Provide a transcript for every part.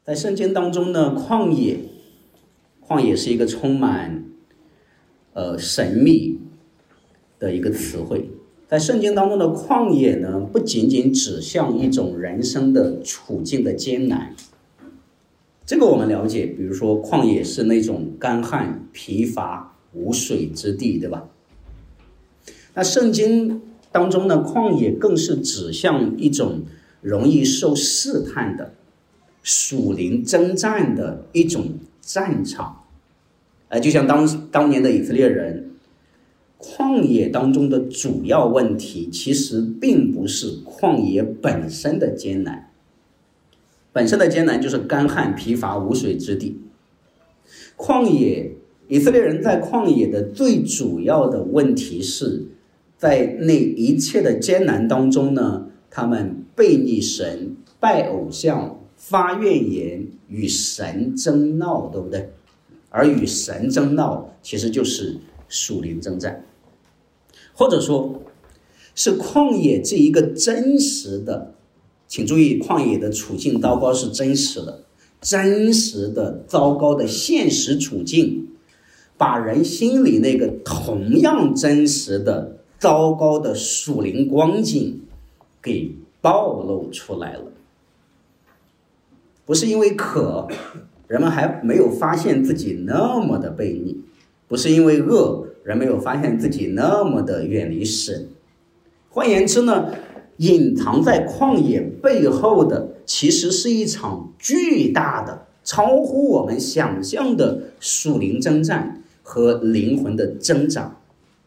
在圣经当中呢，旷野是一个充满神秘的一个词汇。在圣经当中的旷野呢，不仅仅指向一种人生的处境的艰难，这个我们了解，比如说旷野是那种干旱、疲乏、无水之地，对吧？那圣经当中呢，旷野更是指向一种容易受试探的属灵征战的一种战场。就像当年的以色列人，旷野当中的主要问题其实并不是旷野本身的艰难，本身的艰难就是干旱、疲乏、无水之地。以色列人在旷野的最主要的问题是，在那一切的艰难当中呢，他们背逆神、拜偶像、发怨言、与神争闹，对不对？而与神争闹其实就是属灵征战，或者说是旷野这一个真实的，请注意，旷野的处境糟糕是真实的糟糕的现实处境，把人心里那个同样真实的糟糕的属灵光景给暴露出来了。不是因为渴，人们还没有发现自己那么的悖逆；不是因为饿，人没有发现自己那么的远离神。换言之呢，隐藏在旷野背后的，其实是一场巨大的、超乎我们想象的属灵征战和灵魂的挣扎。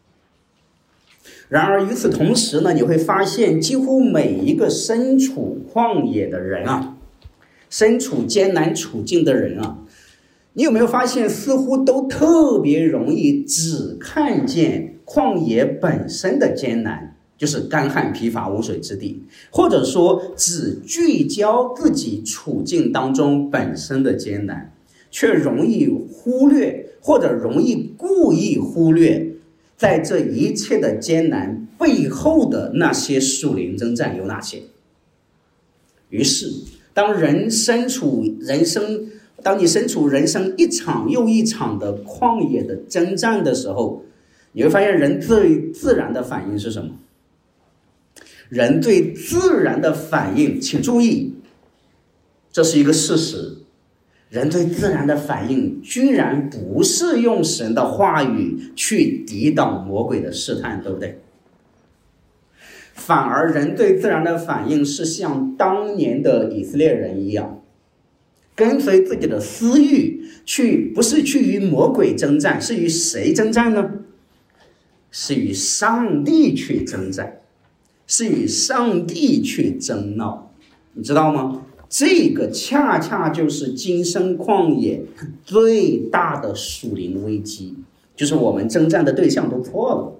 然而与此同时呢，你会发现几乎每一个身处旷野的人啊，身处艰难处境的人啊，你有没有发现似乎都特别容易只看见旷野本身的艰难，就是干旱、疲乏、无水之地，或者说只聚焦自己处境当中本身的艰难，却容易忽略或者容易故意忽略在这一切的艰难背后的那些属灵征战有哪些。于是当你身处人生一场又一场的旷野的征战的时候，你会发现人最自然的反应是什么？人最自然的反应，请注意，这是一个事实，人最自然的反应居然不是用神的话语去抵挡魔鬼的试探，对不对？反而人最自然的反应是像当年的以色列人一样，跟随自己的私欲不是去与魔鬼征战，是与谁征战呢？是与上帝去征战，是与上帝去争闹。你知道吗？这个恰恰就是今生旷野最大的属灵危机，就是我们征战的对象都错了。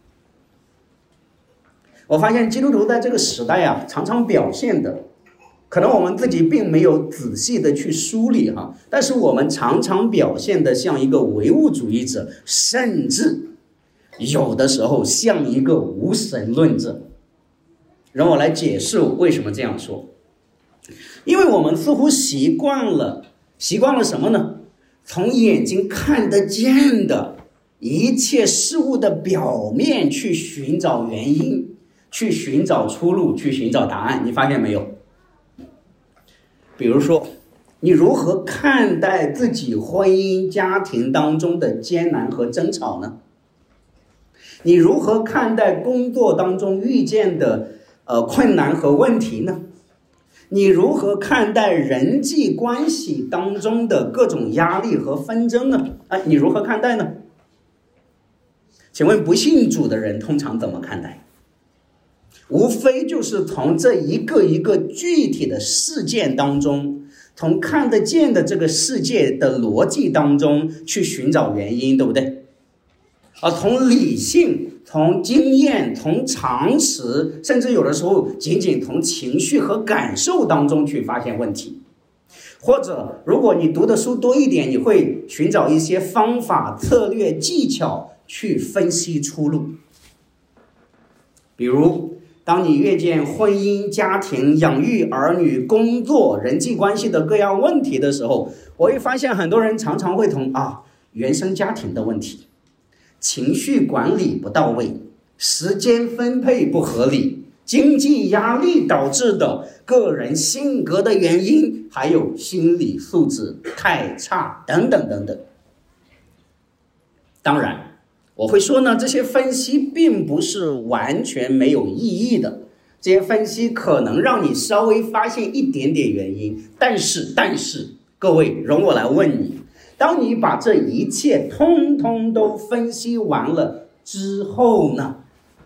我发现基督徒在这个时代啊，常常表现的，可能我们自己并没有仔细的去梳理但是我们常常表现的像一个唯物主义者，甚至有的时候像一个无神论者。让我来解释为什么这样说。因为我们似乎习惯了什么呢？从眼睛看得见的一切事物的表面去寻找原因，去寻找出路，去寻找答案。你发现没有？比如说，你如何看待自己婚姻家庭当中的艰难和争吵呢？你如何看待工作当中遇见的困难和问题呢？你如何看待人际关系当中的各种压力和纷争呢？你如何看待呢？请问不信主的人通常怎么看待？无非就是从这一个一个具体的事件当中，从看得见的这个世界的逻辑当中去寻找原因，对不对？从理性、从经验、从常识，甚至有的时候仅仅从情绪和感受当中去发现问题。或者如果你读的书多一点，你会寻找一些方法、策略、技巧去分析出路。比如当你阅见婚姻、家庭、养育儿女、工作、人际关系的各样问题的时候，我会发现很多人常常会从原生家庭的问题、情绪管理不到位、时间分配不合理、经济压力导致的个人性格的原因，还有心理素质太差等等等等。当然我会说呢，这些分析并不是完全没有意义的，这些分析可能让你稍微发现一点点原因，但是各位，容我来问你，当你把这一切通通都分析完了之后呢？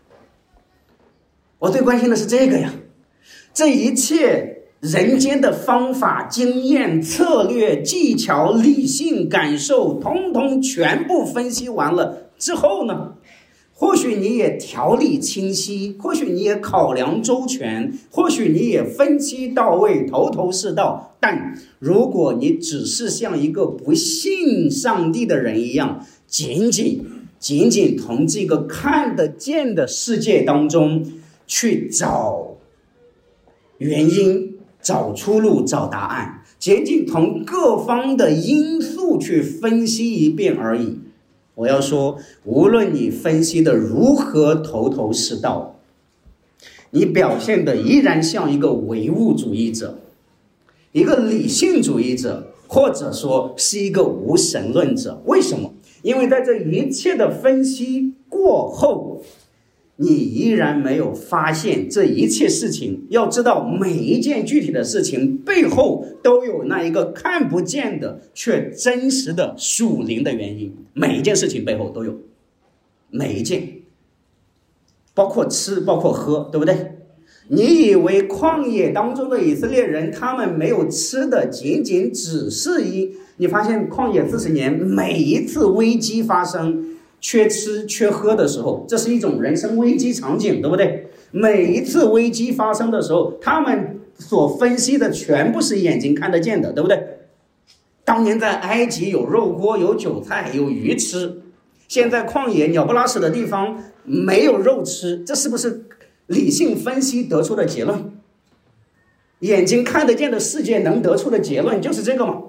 我最关心的是这个呀，这一切人间的方法、经验、策略、技巧、理性、感受，通通全部分析完了之后呢，或许你也条理清晰，或许你也考量周全，或许你也分析到位，头头是道，但如果你只是像一个不信上帝的人一样，仅仅从这个看得见的世界当中去找原因、找出路、找答案，仅仅从各方的因素去分析一遍而已。我要说，无论你分析的如何头头是道，你表现的依然像一个唯物主义者，一个理性主义者，或者说是一个无神论者。为什么？因为在这一切的分析过后，你依然没有发现这一切事情。要知道，每一件具体的事情背后都有那一个看不见的却真实的属灵的原因，每一件事情背后都有，每一件，包括吃，包括喝，对不对？你以为旷野当中的以色列人他们没有吃的，仅仅只是你发现旷野40年，每一次危机发生，缺吃缺喝的时候，这是一种人生危机场景，对不对？每一次危机发生的时候，他们所分析的全部是眼睛看得见的，对不对？当年在埃及有肉锅，有韭菜，有鱼吃，现在旷野鸟不拉屎的地方没有肉吃，这是不是理性分析得出的结论？眼睛看得见的世界能得出的结论就是这个吗？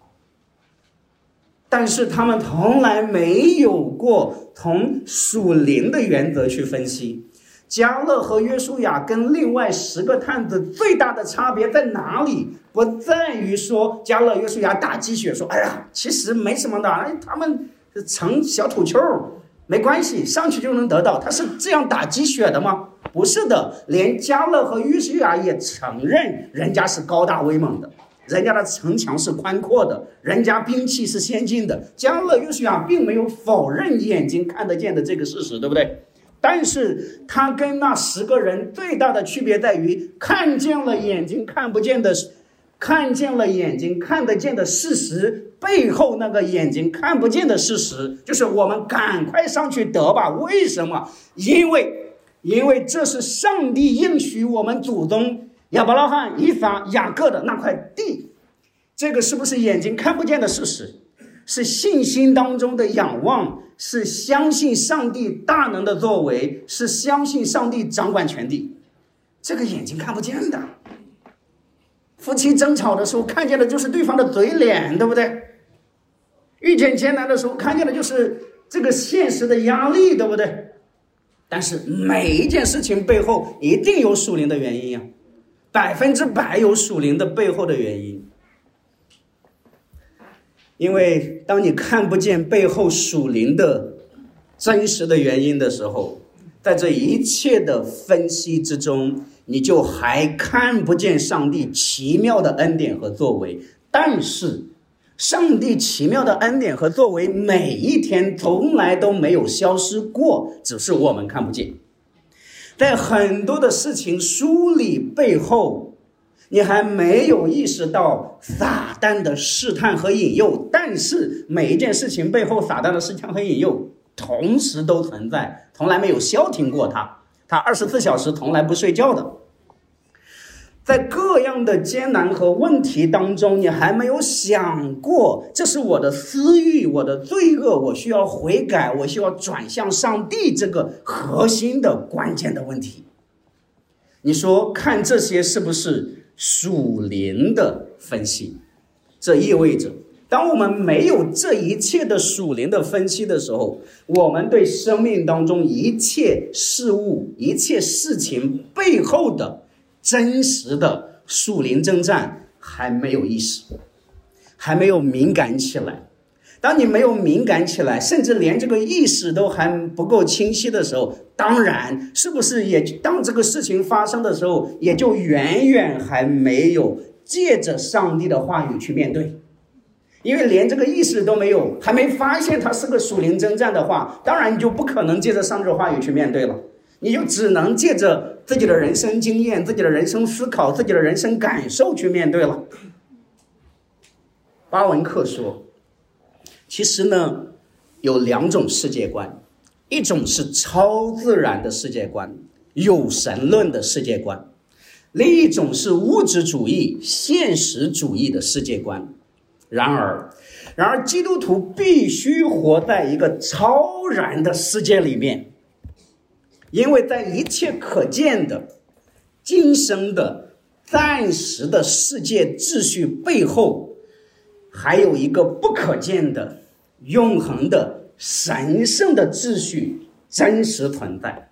但是他们从来没有过从属灵的原则去分析。迦勒和约书亚跟另外10个探子最大的差别在哪里？不在于说迦勒约书亚打鸡血说，哎呀，其实没什么的，他们盛小土丘没关系，上去就能得到。他是这样打鸡血的吗？不是的，连迦勒和约书亚也承认人家是高大威猛的，人家的城墙是宽阔的，人家兵器是先进的。迦勒约书亚并没有否认眼睛看得见的这个事实，对不对？但是他跟那10个人最大的区别在于，看见了眼睛看不见的，看见了眼睛看得见的事实背后那个眼睛看不见的事实，就是我们赶快上去得吧。为什么？因为这是上帝应许我们祖宗亚伯拉罕、以撒、雅各的那块地。这个是不是眼睛看不见的事实？是信心当中的仰望，是相信上帝大能的作为，是相信上帝掌管全地。这个眼睛看不见的。夫妻争吵的时候看见的就是对方的嘴脸，对不对？遇见艰难的时候看见的就是这个现实的压力，对不对？但是每一件事情背后一定有属灵的原因，100%有属灵的背后的原因。因为当你看不见背后属灵的真实的原因的时候，在这一切的分析之中，你就还看不见上帝奇妙的恩典和作为。但是上帝奇妙的恩典和作为每一天从来都没有消失过，只是我们看不见。在很多的事情梳理背后，你还没有意识到撒旦的试探和引诱，但是每一件事情背后撒旦的试探和引诱同时都存在，从来没有消停过他24小时从来不睡觉的。在各样的艰难和问题当中，你还没有想过这是我的私欲，我的罪恶，我需要悔改，我需要转向上帝，这个核心的关键的问题。 你说看这些是不是属灵的分析？这意味着当我们没有这一切的属灵的分析的时候，我们对生命当中一切事物、一切事情背后的真实的属灵征战还没有意识，还没有敏感起来。当你没有敏感起来，甚至连这个意识都还不够清晰的时候，当然是不是也当这个事情发生的时候，也就远远还没有借着上帝的话语去面对。因为连这个意识都没有，还没发现它是个属灵征战的话，当然你就不可能借着上帝的话语去面对了，你就只能借着自己的人生经验、自己的人生思考、自己的人生感受去面对了。巴文克说，其实呢，有两种世界观，一种是超自然的世界观，有神论的世界观，另一种是物质主义、现实主义的世界观。然而，基督徒必须活在一个超然的世界里面，因为在一切可见的、今生的、暂时的世界秩序背后，还有一个不可见的、永恒的、神圣的秩序真实存在。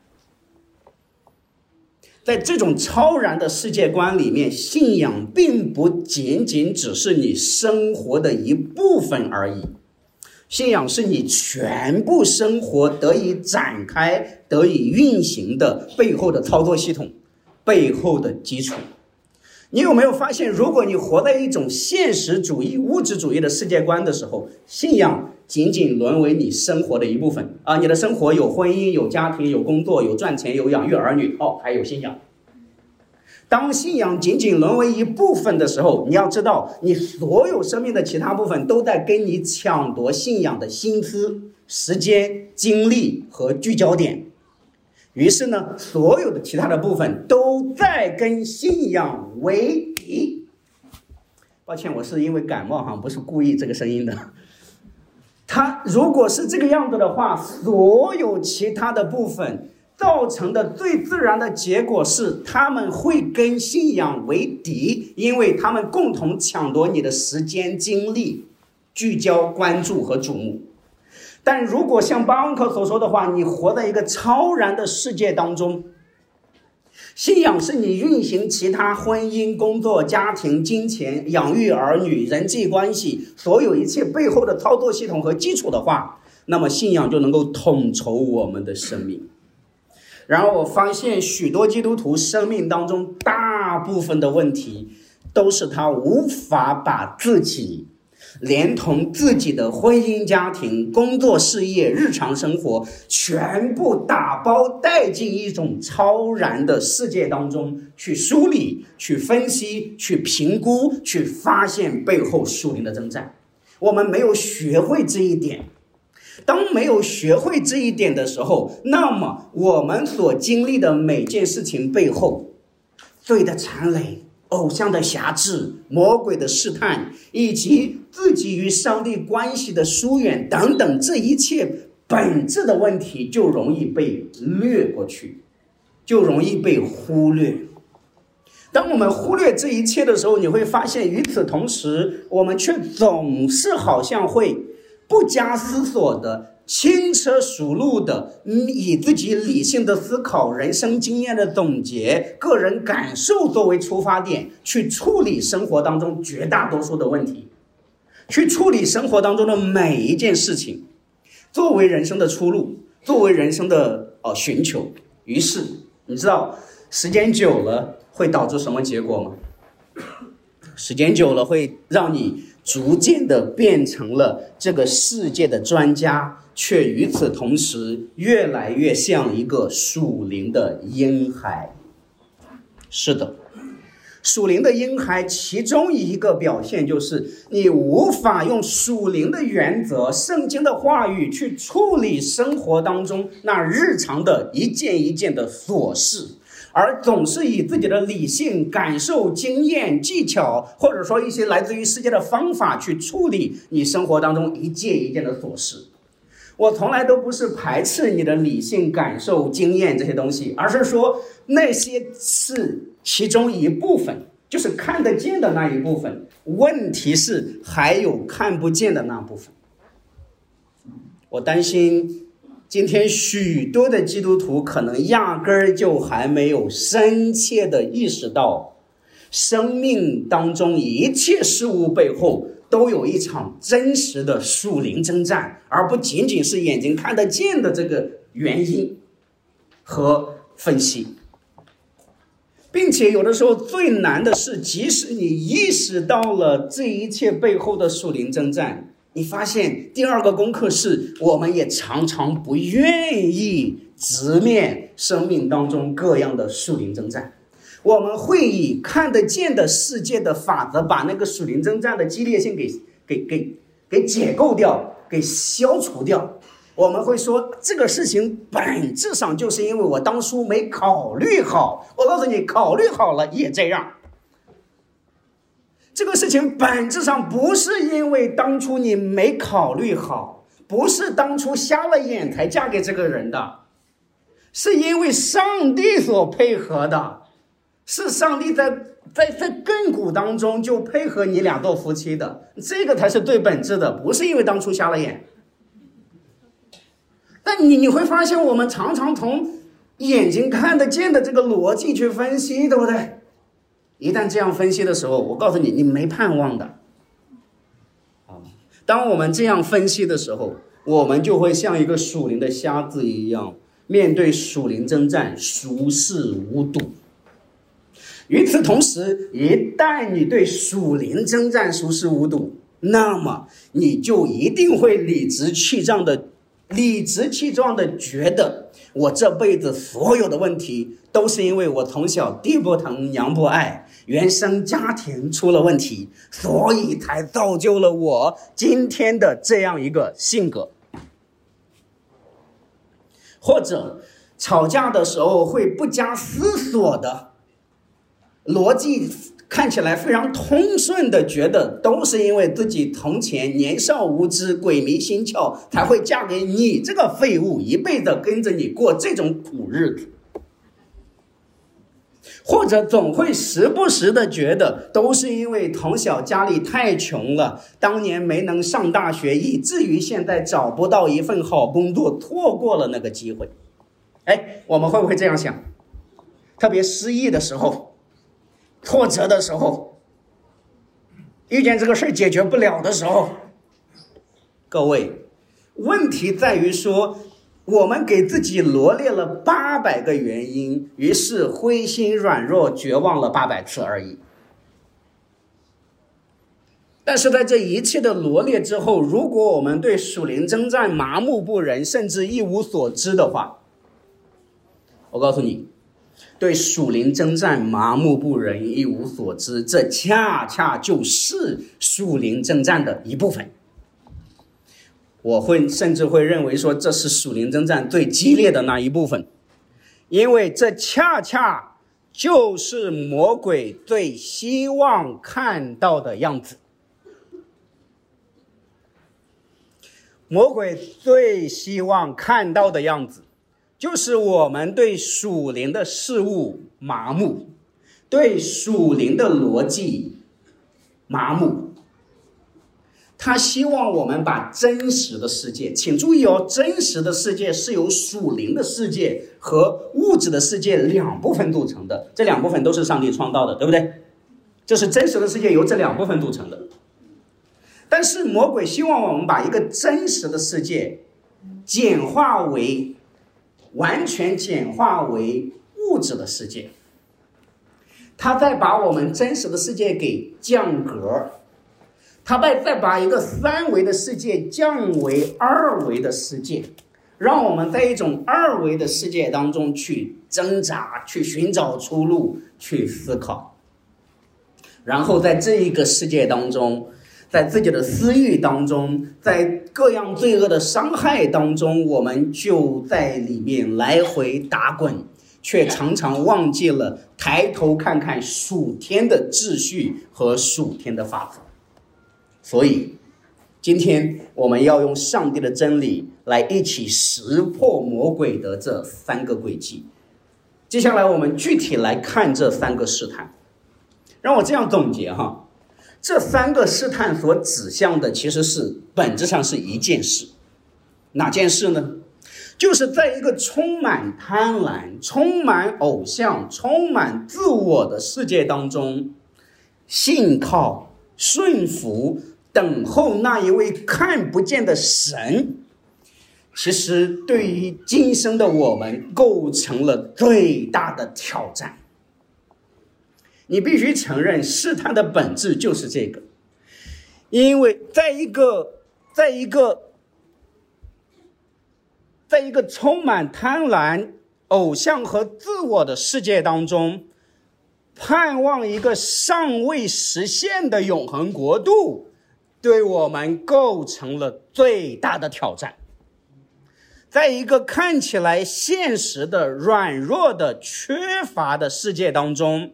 在这种超然的世界观里面，信仰并不仅仅只是你生活的一部分而已，信仰是你全部生活得以展开、得以运行的背后的操作系统，背后的基础。你有没有发现，如果你活在一种现实主义、物质主义的世界观的时候，信仰仅仅沦为你生活的一部分啊！你的生活有婚姻、有家庭、有工作、有赚钱、有养育儿女，还有信仰。当信仰仅仅沦为一部分的时候，你要知道，你所有生命的其他部分都在跟你抢夺信仰的心思、时间、精力和聚焦点。于是呢，所有的其他的部分都在跟信仰为敌。抱歉，我是因为感冒不是故意这个声音的。它如果是这个样子的话，所有其他的部分造成的最自然的结果是，他们会跟信仰为敌，因为他们共同抢夺你的时间、精力、聚焦、关注和瞩目。但如果像巴恩克所说的话，你活在一个超然的世界当中，信仰是你运行其他婚姻、工作、家庭、金钱、养育儿女、人际关系所有一切背后的操作系统和基础的话，那么信仰就能够统筹我们的生命。然后我发现许多基督徒生命当中大部分的问题都是他无法把自己连同自己的婚姻、家庭、工作、事业、日常生活全部打包带进一种超然的世界当中去梳理、去分析、去评估、去发现背后属灵的征战。我们没有学会这一点。当没有学会这一点的时候，那么我们所经历的每件事情背后，罪的残累、偶像的辖制、魔鬼的试探，以及自己与上帝关系的疏远等等，这一切本质的问题就容易被略过去，就容易被忽略。当我们忽略这一切的时候，你会发现与此同时，我们却总是好像会不加思索的、轻车熟路的，以自己理性的思考、人生经验的总结、个人感受作为出发点，去处理生活当中绝大多数的问题，去处理生活当中的每一件事情，作为人生的出路，作为人生的寻求。于是，你知道时间久了会导致什么结果吗？时间久了会让你逐渐的变成了这个世界的专家，却与此同时越来越像一个属灵的婴孩。是的，属灵的婴孩其中一个表现就是你无法用属灵的原则、圣经的话语去处理生活当中那日常的一件一件的琐事，而总是以自己的理性、感受、经验、技巧，或者说一些来自于世界的方法去处理你生活当中一件一件的琐事。 我从来都不是排斥你的理性感受、经验这些东西，而是说那些是其中一部分，就是看得见的那一部分。问题是还有看不见的那部分。我担心今天许多的基督徒可能压根儿就还没有深切的意识到，生命当中一切事物背后都有一场真实的属灵征战，而不仅仅是眼睛看得见的这个原因和分析。并且有的时候最难的是，即使你意识到了这一切背后的属灵征战，你发现第二个功课是，我们也常常不愿意直面生命当中各样的属灵征战。我们会以看得见的世界的法则，把那个属灵征战的激烈性给解构掉，给消除掉。我们会说，这个事情本质上就是因为我当初没考虑好。我告诉你，考虑好了也这样。这个事情本质上不是因为当初你没考虑好，不是当初瞎了眼才嫁给这个人的，是因为上帝所配合的，是上帝在亘古当中就配合你俩做夫妻的，这个才是最本质的，不是因为当初瞎了眼。但你会发现，我们常常从眼睛看得见的这个逻辑去分析，对不对？一旦这样分析的时候，我告诉你，你没盼望的。当我们这样分析的时候，我们就会像一个属灵的瞎子一样，面对属灵征战熟视无睹。与此同时，一旦你对属灵征战熟视无睹，那么你就一定会理直气壮的觉得，我这辈子所有的问题都是因为我从小地不疼娘不爱，原生家庭出了问题，所以才造就了我今天的这样一个性格。或者吵架的时候会不加思索的，逻辑看起来非常通顺的觉得都是因为自己从前年少无知鬼迷心窍才会嫁给你这个废物，一辈子跟着你过这种苦日子。或者总会时不时的觉得都是因为从小家里太穷了，当年没能上大学，以至于现在找不到一份好工作，错过了那个机会。我们会不会这样想？特别失意的时候，挫折的时候，遇见这个事解决不了的时候，各位，问题在于说，我们给自己罗列了800个原因，于是灰心软弱绝望了800次而已。但是在这一切的罗列之后，如果我们对属灵征战麻木不仁，甚至一无所知的话，我告诉你，对属灵征战麻木不仁一无所知，这恰恰就是属灵征战的一部分。我甚至会认为说，这是属灵征战最激烈的那一部分，因为这恰恰就是魔鬼最希望看到的样子。魔鬼最希望看到的样子，就是我们对属灵的事物麻木，对属灵的逻辑麻木。他希望我们把真实的世界，请注意哦，真实的世界是由属灵的世界和物质的世界两部分组成的，这两部分都是上帝创造的，对不对？这是真实的世界由这两部分组成的。但是魔鬼希望我们把一个真实的世界完全简化为物质的世界，他再把我们真实的世界给降格，他再把一个3维的世界降为2维的世界，让我们在一种2维的世界当中去挣扎，去寻找出路，去思考。然后在这一个世界当中，在自己的私欲当中，在各样罪恶的伤害当中，我们就在里面来回打滚，却常常忘记了抬头看看属天的秩序和属天的法则。所以今天我们要用上帝的真理来一起识破魔鬼的这3个诡计。接下来我们具体来看这3个试探。让我这样总结哈，这3个试探所指向的其实是本质上是一件事。哪件事呢？就是在一个充满贪婪、充满偶像、充满自我的世界当中，信靠、顺服、等候那一位看不见的神，其实对于今生的我们构成了最大的挑战。你必须承认，试探的本质就是这个。因为在一个充满贪婪、偶像和自我的世界当中，盼望一个尚未实现的永恒国度，对我们构成了最大的挑战。在一个看起来现实的、软弱的、缺乏的世界当中，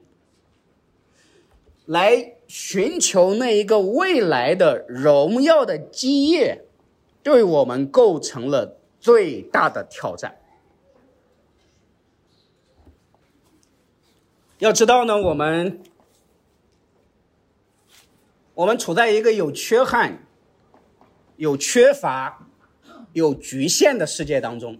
来寻求那一个未来的荣耀的基业，对我们构成了最大的挑战。要知道呢，我们处在一个有缺憾、有缺乏、有局限的世界当中。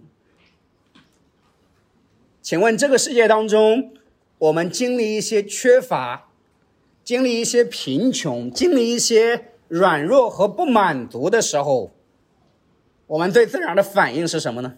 请问这个世界当中，我们经历一些缺乏，经历一些贫穷，经历一些软弱和不满足的时候，我们最自然的反应是什么呢？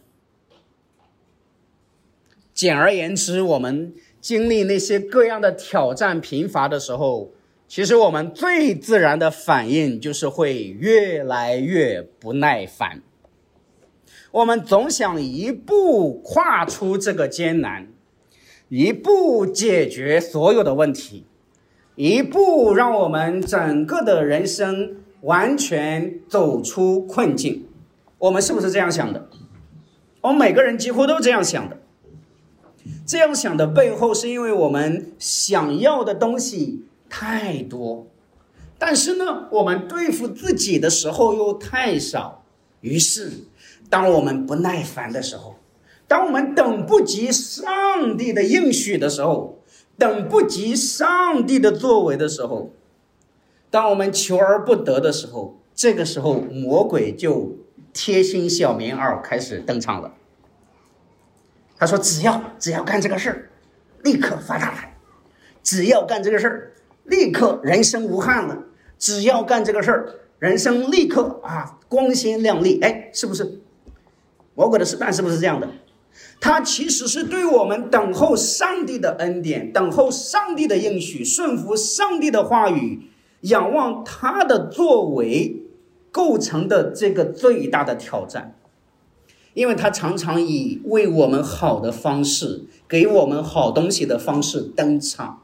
简而言之，我们经历那些各样的挑战贫乏的时候，其实我们最自然的反应就是会越来越不耐烦。我们总想一步跨出这个艰难，一步解决所有的问题，一步让我们整个的人生完全走出困境。我们是不是这样想的？我们每个人几乎都这样想的。这样想的背后是因为我们想要的东西太多，但是呢，我们对付自己的时候又太少。于是当我们不耐烦的时候，当我们等不及上帝的应许的时候，等不及上帝的作为的时候，当我们求而不得的时候，这个时候魔鬼就贴心小棉袄开始登场了。他说只要干这个事儿，立刻发大财；只要干这个事儿，立刻人生无憾了；只要干这个事儿，人生立刻光鲜亮丽。是不是？魔鬼的试探是不是这样的？他其实是对我们等候上帝的恩典，等候上帝的应许，顺服上帝的话语，仰望他的作为构成的这个最大的挑战。因为他常常以为我们好的方式，给我们好东西的方式登场。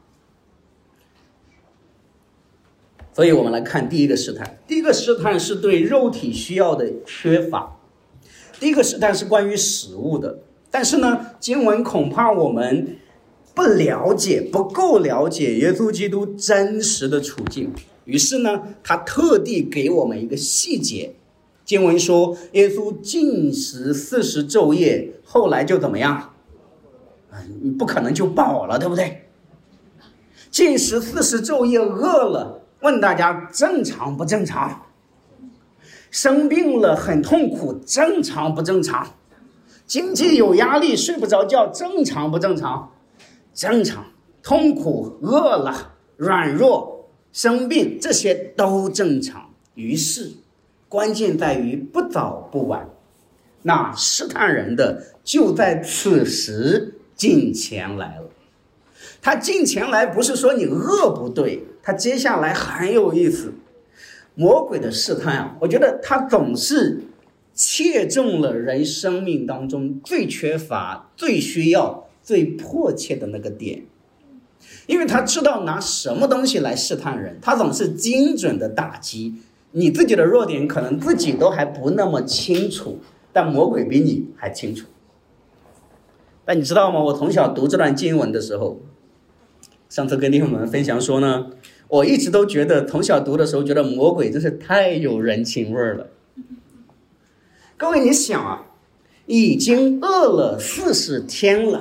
所以我们来看第一个试探。第一个试探是对肉体需要的缺乏，第一个试探是关于食物的。但是呢，经文恐怕我们不够了解耶稣基督真实的处境，于是呢，他特地给我们一个细节。经文说耶稣禁食40昼夜，后来就怎么样？你不可能就饱了，对不对？禁食40昼夜饿了，问大家正常不正常？生病了很痛苦，正常不正常？经济有压力睡不着觉，正常不正常？正常。痛苦、饿了、软弱、生病，这些都正常。于是关键在于不早不晚，那试探人的就在此时近前来了。他近前来不是说你饿不对，他接下来很有意思。魔鬼的试探我觉得他总是切中了人生命当中最缺乏、最需要、最迫切的那个点。因为他知道拿什么东西来试探人，他总是精准的打击你自己的弱点，可能自己都还不那么清楚，但魔鬼比你还清楚。但你知道吗？我从小读这段经文的时候，上次跟弟兄们分享说呢， 我一直都觉得，从小读的时候觉得魔鬼真是太有人情味了。各位你想啊，已经饿了40天了，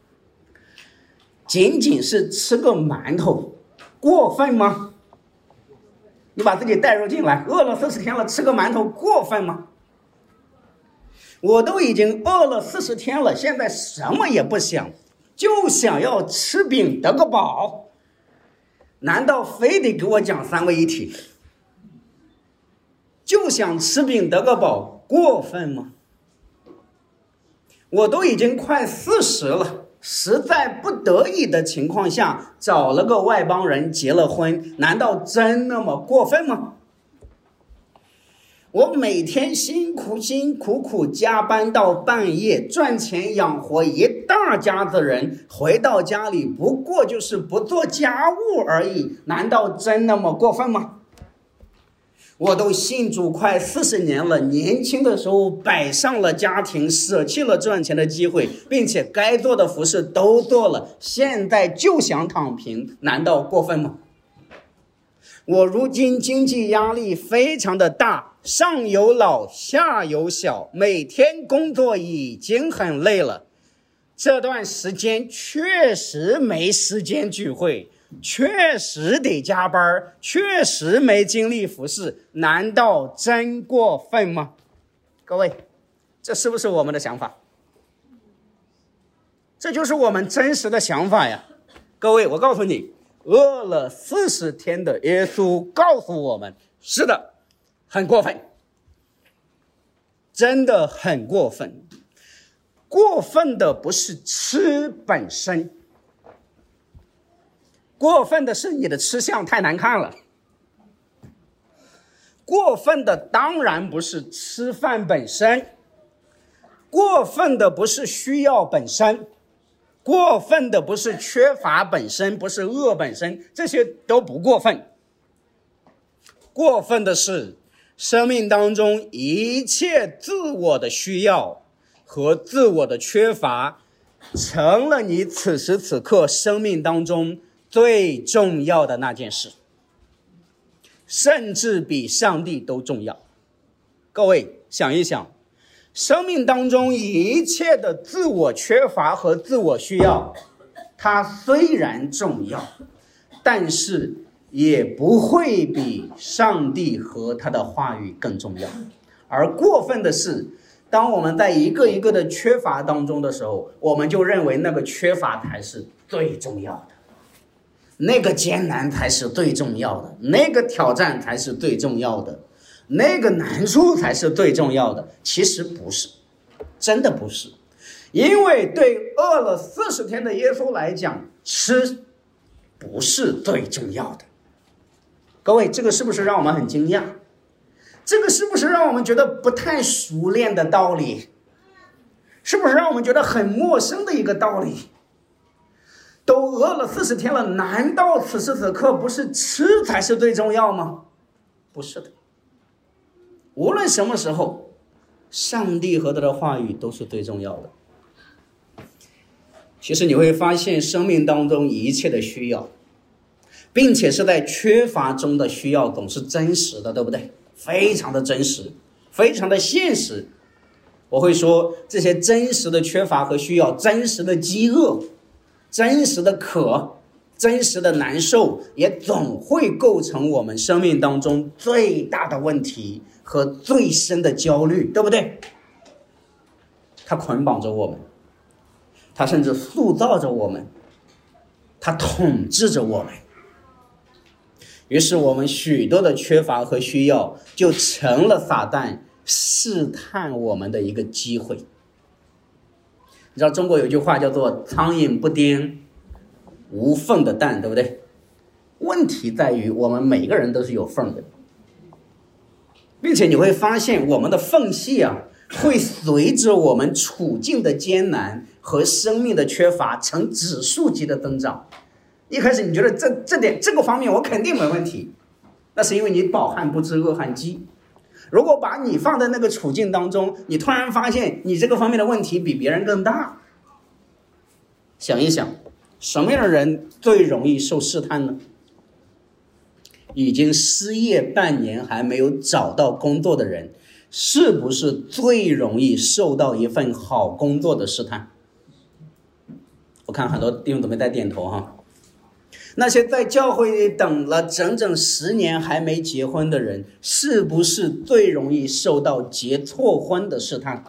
仅仅是吃个馒头过分吗？你把自己带入进来，饿了40天了，吃个馒头过分吗？我都已经饿了40天了，现在什么也不想，就想要吃饼得个饱，难道非得给我讲三位一体？就想吃饼得个饱，过分吗？我都已经快40了，实在不得已的情况下找了个外邦人结了婚，难道真那么过分吗？我每天辛苦加班到半夜，赚钱养活一大家子人，回到家里不过就是不做家务而已，难道真那么过分吗？我都信主快40年了，年轻的时候摆上了家庭，舍弃了赚钱的机会，并且该做的服事都做了，现在就想躺平，难道过分吗？我如今经济压力非常的大，上有老下有小，每天工作已经很累了，这段时间确实没时间聚会，确实得加班，确实没精力服侍，难道真过分吗？各位，这是不是我们的想法？这就是我们真实的想法呀。各位，我告诉你，饿了40天的耶稣告诉我们，是的，很过分，真的很过分。过分的不是吃本身，过分的是你的吃相太难看了。过分的当然不是吃饭本身，过分的不是需要本身，过分的不是缺乏本身，不是饿本身，这些都不过分。过分的是生命当中一切自我的需要和自我的缺乏，成了你此时此刻生命当中最重要的那件事，甚至比上帝都重要。各位想一想，生命当中一切的自我缺乏和自我需要，它虽然重要，但是也不会比上帝和他的话语更重要。而过分的是，当我们在一个一个的缺乏当中的时候，我们就认为那个缺乏才是最重要的，那个艰难才是最重要的，那个挑战才是最重要的，那个难处才是最重要的。其实不是，真的不是。因为对饿了40天的耶稣来讲，吃不是最重要的。各位，这个是不是让我们很惊讶？这个是不是让我们觉得不太熟练的道理？是不是让我们觉得很陌生的一个道理？都饿了40天了，难道此时此刻不是吃才是最重要吗？不是的。无论什么时候，上帝和他的话语都是最重要的。其实你会发现，生命当中一切的需要，并且是在缺乏中的需要，总是真实的，对不对？非常的真实，非常的现实。我会说，这些真实的缺乏和需要，真实的饥饿，真实的渴，真实的难受，也总会构成我们生命当中最大的问题和最深的焦虑，对不对？它捆绑着我们，它甚至塑造着我们，它统治着我们。于是我们许多的缺乏和需要，就成了撒旦试探我们的一个机会。你知道中国有句话叫做苍蝇不叮无缝的蛋，对不对？问题在于我们每个人都是有缝的，并且你会发现我们的缝隙会随着我们处境的艰难和生命的缺乏呈指数级的增长。一开始你觉得这个方面我肯定没问题，那是因为你饱汉不知饿汉饥。如果把你放在那个处境当中，你突然发现你这个方面的问题比别人更大。想一想，什么样的人最容易受试探呢？ 已经失业半年还没有找到工作的人，是不是最容易受到一份好工作的试探？我看很多弟兄姊妹在点头哈。那些在教会里等了整整10年还没结婚的人，是不是最容易受到结错婚的试探？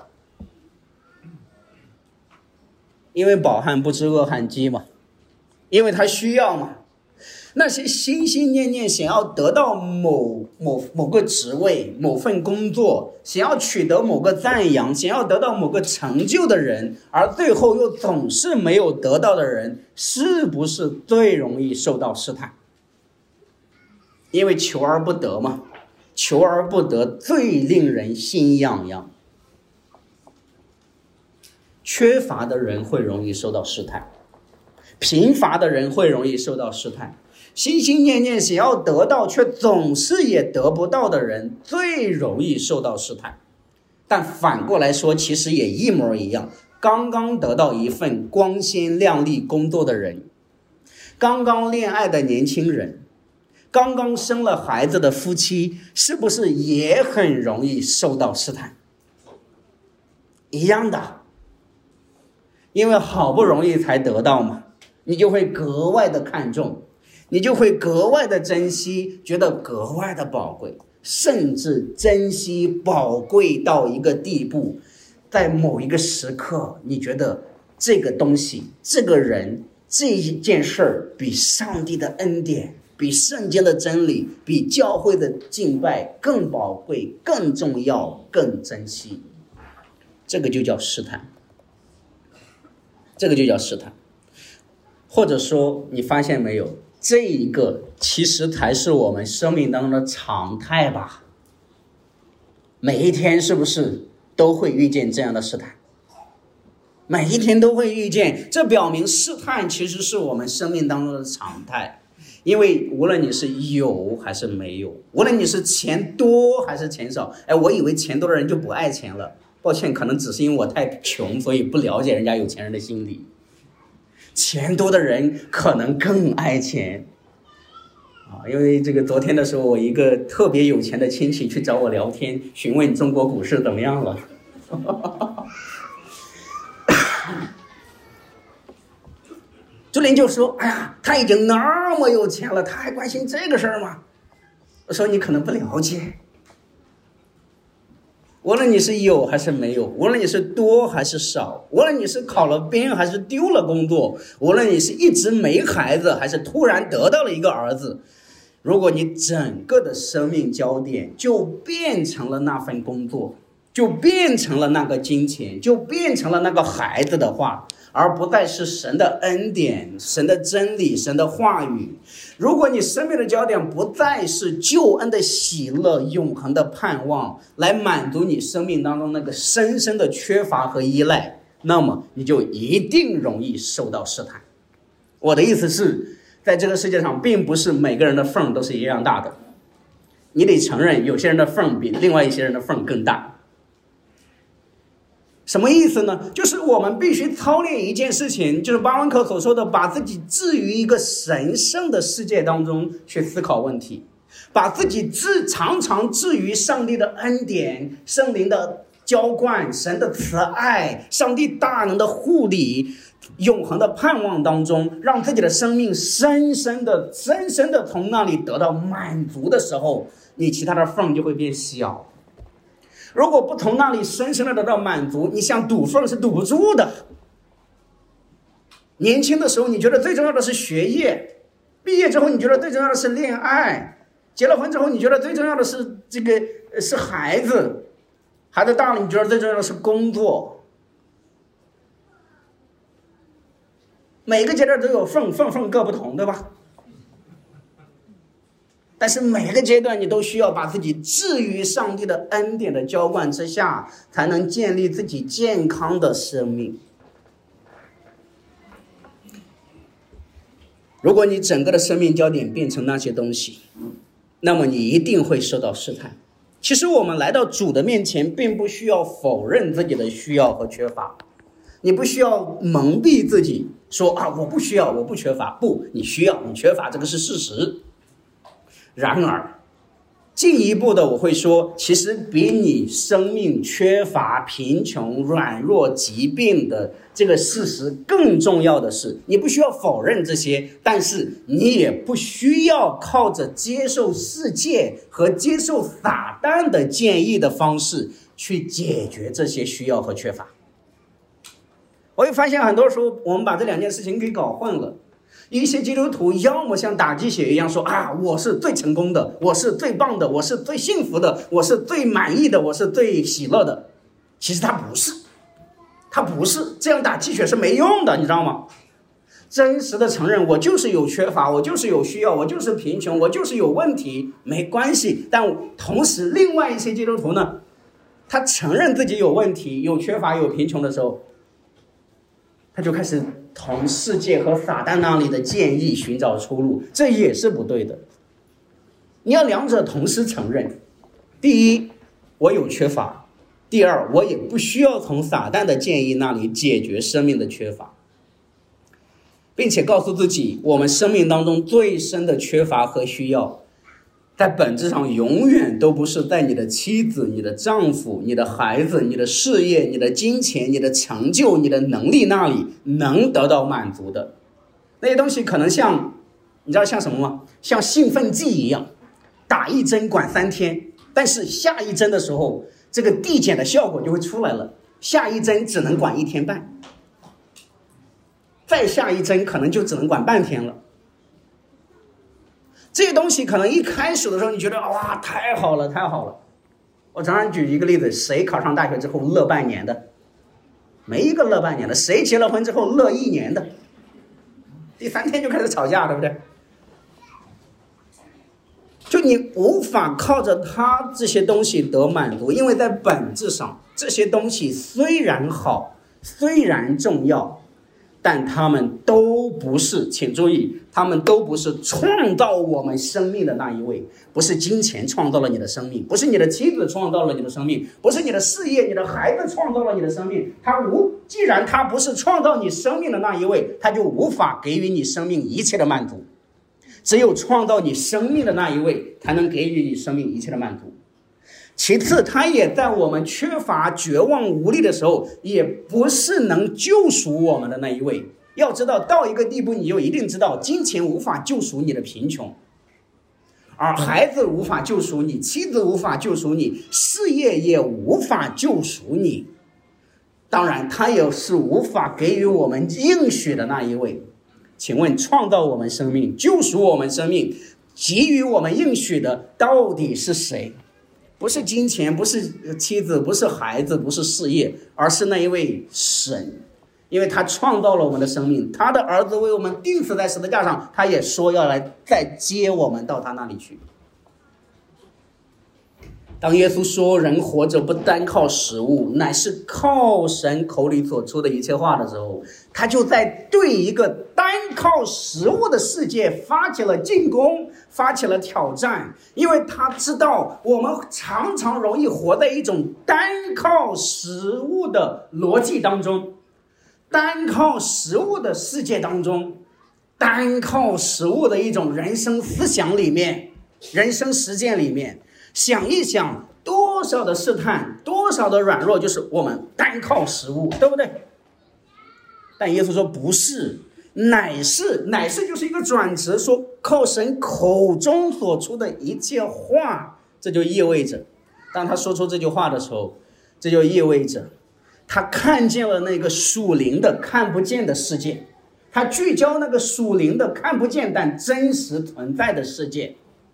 因为饱汉不知饿汉饥嘛，因为他需要嘛。那些心心念念想要得到某个职位、某份工作，想要取得某个赞扬，想要得到某个成就的人，而最后又总是没有得到的人，是不是最容易受到试探？因为求而不得嘛，求而不得最令人心痒痒。缺乏的人会容易受到试探，贫乏的人会容易受到试探，心心念念想要得到却总是也得不到的人最容易受到试探。但反过来说，其实也一模一样。刚刚得到一份光鲜亮丽工作的人，刚刚恋爱的年轻人，刚刚生了孩子的夫妻，是不是也很容易受到试探？一样的。因为好不容易才得到嘛，你就会格外的看重，你就会格外的珍惜，觉得格外的宝贵，甚至珍惜宝贵到一个地步，在某一个时刻，你觉得这个东西、这个人、这件事儿比上帝的恩典、比圣经的真理、比教会的敬拜更宝贵、更重要、更珍惜。这个就叫试探。这个就叫试探。或者说你发现没有，这一个其实才是我们生命当中的常态吧。每一天是不是都会遇见这样的试探？每一天都会遇见，这表明试探其实是我们生命当中的常态。因为无论你是有还是没有，无论你是钱多还是钱少，我以为钱多的人就不爱钱了，抱歉，可能只是因为我太穷，所以不了解人家有钱人的心理。钱多的人可能更爱钱因为这个昨天的时候，我一个特别有钱的亲戚去找我聊天，询问中国股市怎么样了。朱林就说：“哎呀，他已经那么有钱了，他还关心这个事儿吗？”我说：“你可能不了解。无论你是有还是没有，无论你是多还是少，无论你是考了编还是丢了工作，无论你是一直没孩子还是突然得到了一个儿子，如果你整个的生命焦点就变成了那份工作，就变成了那个金钱，就变成了那个孩子的话，而不再是神的恩典、神的真理、神的话语。如果你生命的焦点不再是救恩的喜乐、永恒的盼望，来满足你生命当中那个深深的缺乏和依赖，那么你就一定容易受到试探。我的意思是，在这个世界上并不是每个人的缝都是一样大的，你得承认有些人的缝比另外一些人的缝更大。什么意思呢？就是我们必须操练一件事情，就是巴文克所说的，把自己置于一个神圣的世界当中去思考问题，把自己常常置于上帝的恩典、圣灵的浇灌、神的慈爱、上帝大能的护理、永恒的盼望当中，让自己的生命深深的从那里得到满足的时候，你其他的缝就会变小。如果不从那里深深的得到满足，你想堵缝是堵不住的。年轻的时候你觉得最重要的是学业，毕业之后你觉得最重要的是恋爱，结了婚之后你觉得最重要的是是孩子，孩子大了你觉得最重要的是工作。每个阶段都有缝各不同，对吧？但是每个阶段你都需要把自己置于上帝的恩典的浇灌之下，才能建立自己健康的生命。如果你整个的生命焦点变成那些东西，那么你一定会受到试探。其实我们来到主的面前，并不需要否认自己的需要和缺乏，你不需要蒙蔽自己说我不需要，我不缺乏。不，你需要，你缺乏，这个是事实。 然而进一步的我会说，其实比你生命缺乏、贫穷、软弱、疾病的这个事实更重要的是，你不需要否认这些，但是你也不需要靠着接受世界和接受撒旦的建议的方式去解决这些需要和缺乏。我会发现很多时候我们把这两件事情给搞混了。一些基督徒要么像打鸡血一样说啊，我是最成功的，我是最棒的，我是最幸福的，我是最满意的，我是最喜乐的。其实他不是这样打鸡血是没用的，你知道吗？真实的承认我就是有缺乏，我就是有需要，我就是贫穷，我就是有问题，没关系。但同时另外一些基督徒呢，他承认自己有问题、有缺乏、有贫穷的时候，他就开始从世界和撒旦那里的建议寻找出路，这也是不对的。你要两者同时承认，第一，我有缺乏；第二，我也不需要从撒旦的建议那里解决生命的缺乏，并且告诉自己，我们生命当中最深的缺乏和需要，在本质上永远都不是在你的妻子、你的丈夫、你的孩子、你的事业、你的金钱、你的成就、你的能力那里能得到满足的。那些东西可能像，你知道像什么吗？像兴奋剂一样，打一针管3天，但是下一针的时候，这个递减的效果就会出来了，下一针只能管1天半，再下一针可能就只能管半天了。这些东西可能一开始的时候你觉得哇太好了太好了，我常常举一个例子，谁考上大学之后乐半年的？没一个乐半年的。谁结了婚之后乐1年的？第3天就开始吵架，对不对？就你无法靠着他这些东西得满足，因为在本质上这些东西虽然好虽然重要，但他们都不是，请注意，他们都不是创造我们生命的那一位。不是金钱创造了你的生命，不是你的妻子创造了你的生命，不是你的事业、你的孩子创造了你的生命。既然他不是创造你生命的那一位，他就无法给予你生命一切的满足。只有创造你生命的那一位，才能给予你生命一切的满足。其次，他也在我们缺乏、绝望、无力的时候，也不是能救赎我们的那一位。要知道，到一个地步，你就一定知道，金钱无法救赎你的贫穷，而孩子无法救赎你，妻子无法救赎你，事业也无法救赎你。当然，他也是无法给予我们应许的那一位。请问，创造我们生命、救赎我们生命、给予我们应许的到底是谁？不是金钱，不是妻子，不是孩子，不是事业，而是那一位神。因为他创造了我们的生命，他的儿子为我们钉死在十字架上，他也说要来再接我们到他那里去。当耶稣说人活着不单靠食物，乃是靠神口里所出的一切话的时候，他就在对一个单靠食物的世界发起了进攻，发起了挑战。因为他知道我们常常容易活在一种单靠食物的逻辑当中，单靠食物的世界当中，单靠食物的一种人生思想里面，人生实践里面，想一想多少的试探，多少的软弱，就是我们单靠食物，对不对？但耶稣说不是，乃是就是一个转词，说靠神口中所出的一切话。这就意味着，当他说出这句话的时候，这就意味着他看见了那个属灵的看不见的世界，他聚焦那个属灵的看不见但真实存在的世界。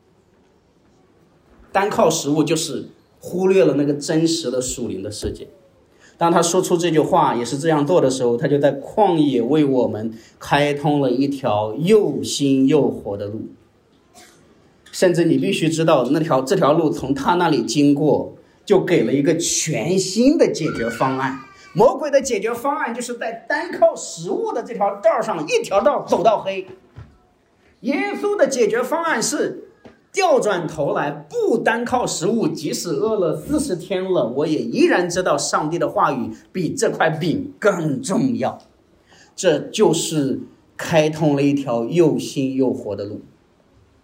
单靠食物就是忽略了那个真实的属灵的世界。当他说出这句话也是这样做的时候，他就在旷野为我们开通了一条又新又活的路。甚至你必须知道，这条路从他那里经过，就给了一个全新的解决方案。魔鬼的解决方案就是在单靠食物的这条道上一条道走到黑。耶稣的解决方案是调转头来，不单靠食物，即使饿了40天了，我也依然知道上帝的话语比这块饼更重要。这就是开通了一条又新又活的路。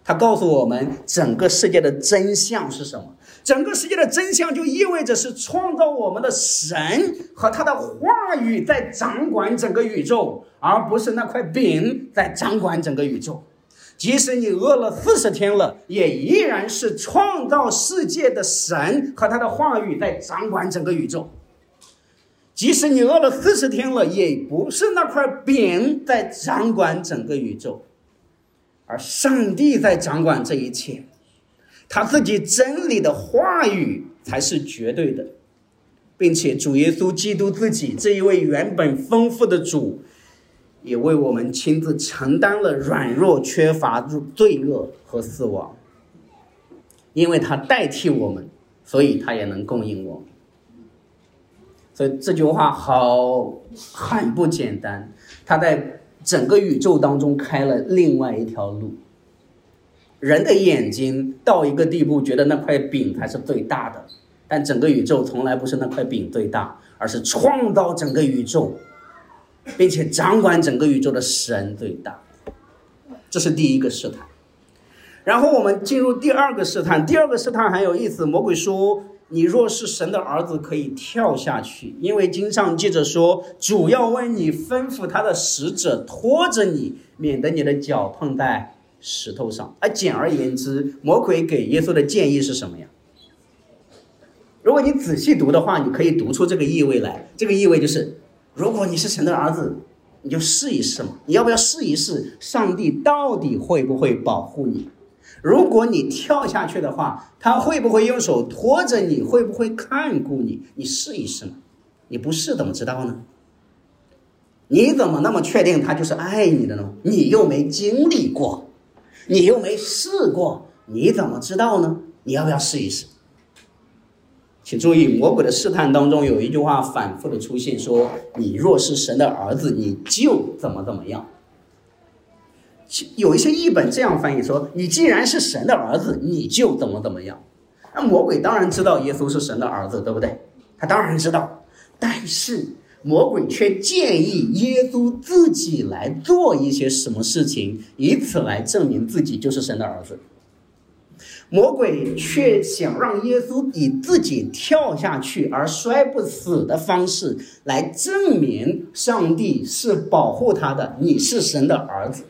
他告诉我们整个世界的真相是什么？整个世界的真相就意味着是创造我们的神和他的话语在掌管整个宇宙，而不是那块饼在掌管整个宇宙。即使你饿了40天了，也依然是创造世界的神和他的话语在掌管整个宇宙。即使你饿了40天了，也不是那块饼在掌管整个宇宙，而上帝在掌管这一切，他自己真理的话语才是绝对的，并且主耶稣基督自己这一位原本丰富的主，也为我们亲自承担了软弱、缺乏、罪恶和死亡。因为他代替我们，所以他也能供应我们。所以这句话很不简单，他在整个宇宙当中开了另外一条路。人的眼睛到一个地步觉得那块饼才是最大的，但整个宇宙从来不是那块饼最大，而是创造整个宇宙并且掌管整个宇宙的神最大。这是第一个试探。然后我们进入第二个试探。第二个试探很有意思，魔鬼说，你若是神的儿子，可以跳下去，因为经上记着说，主要为你吩咐他的使者拖着你，免得你的脚碰在石头上。简而言之，魔鬼给耶稣的建议是什么呀？如果你仔细读的话，你可以读出这个意味来。这个意味就是，如果你是神的儿子，你就试一试嘛。你要不要试一试，上帝到底会不会保护你？如果你跳下去的话，他会不会用手拖着你？会不会看顾你？你试一试嘛。你不试怎么知道呢？你怎么那么确定他就是爱你的呢？你又没经历过，你又没试过，你怎么知道呢？你要不要试一试？请注意，魔鬼的试探当中有一句话反复的出现，说你若是神的儿子，你就怎么怎么样。有一些译本这样翻译说，你既然是神的儿子，你就怎么怎么样。那魔鬼当然知道耶稣是神的儿子，对不对？他当然知道，但是魔鬼却建议耶稣自己来做一些什么事情，以此来证明自己就是神的儿子。魔鬼却想让耶稣以自己跳下去而摔不死的方式来证明上帝是保护他的，你是神的儿子。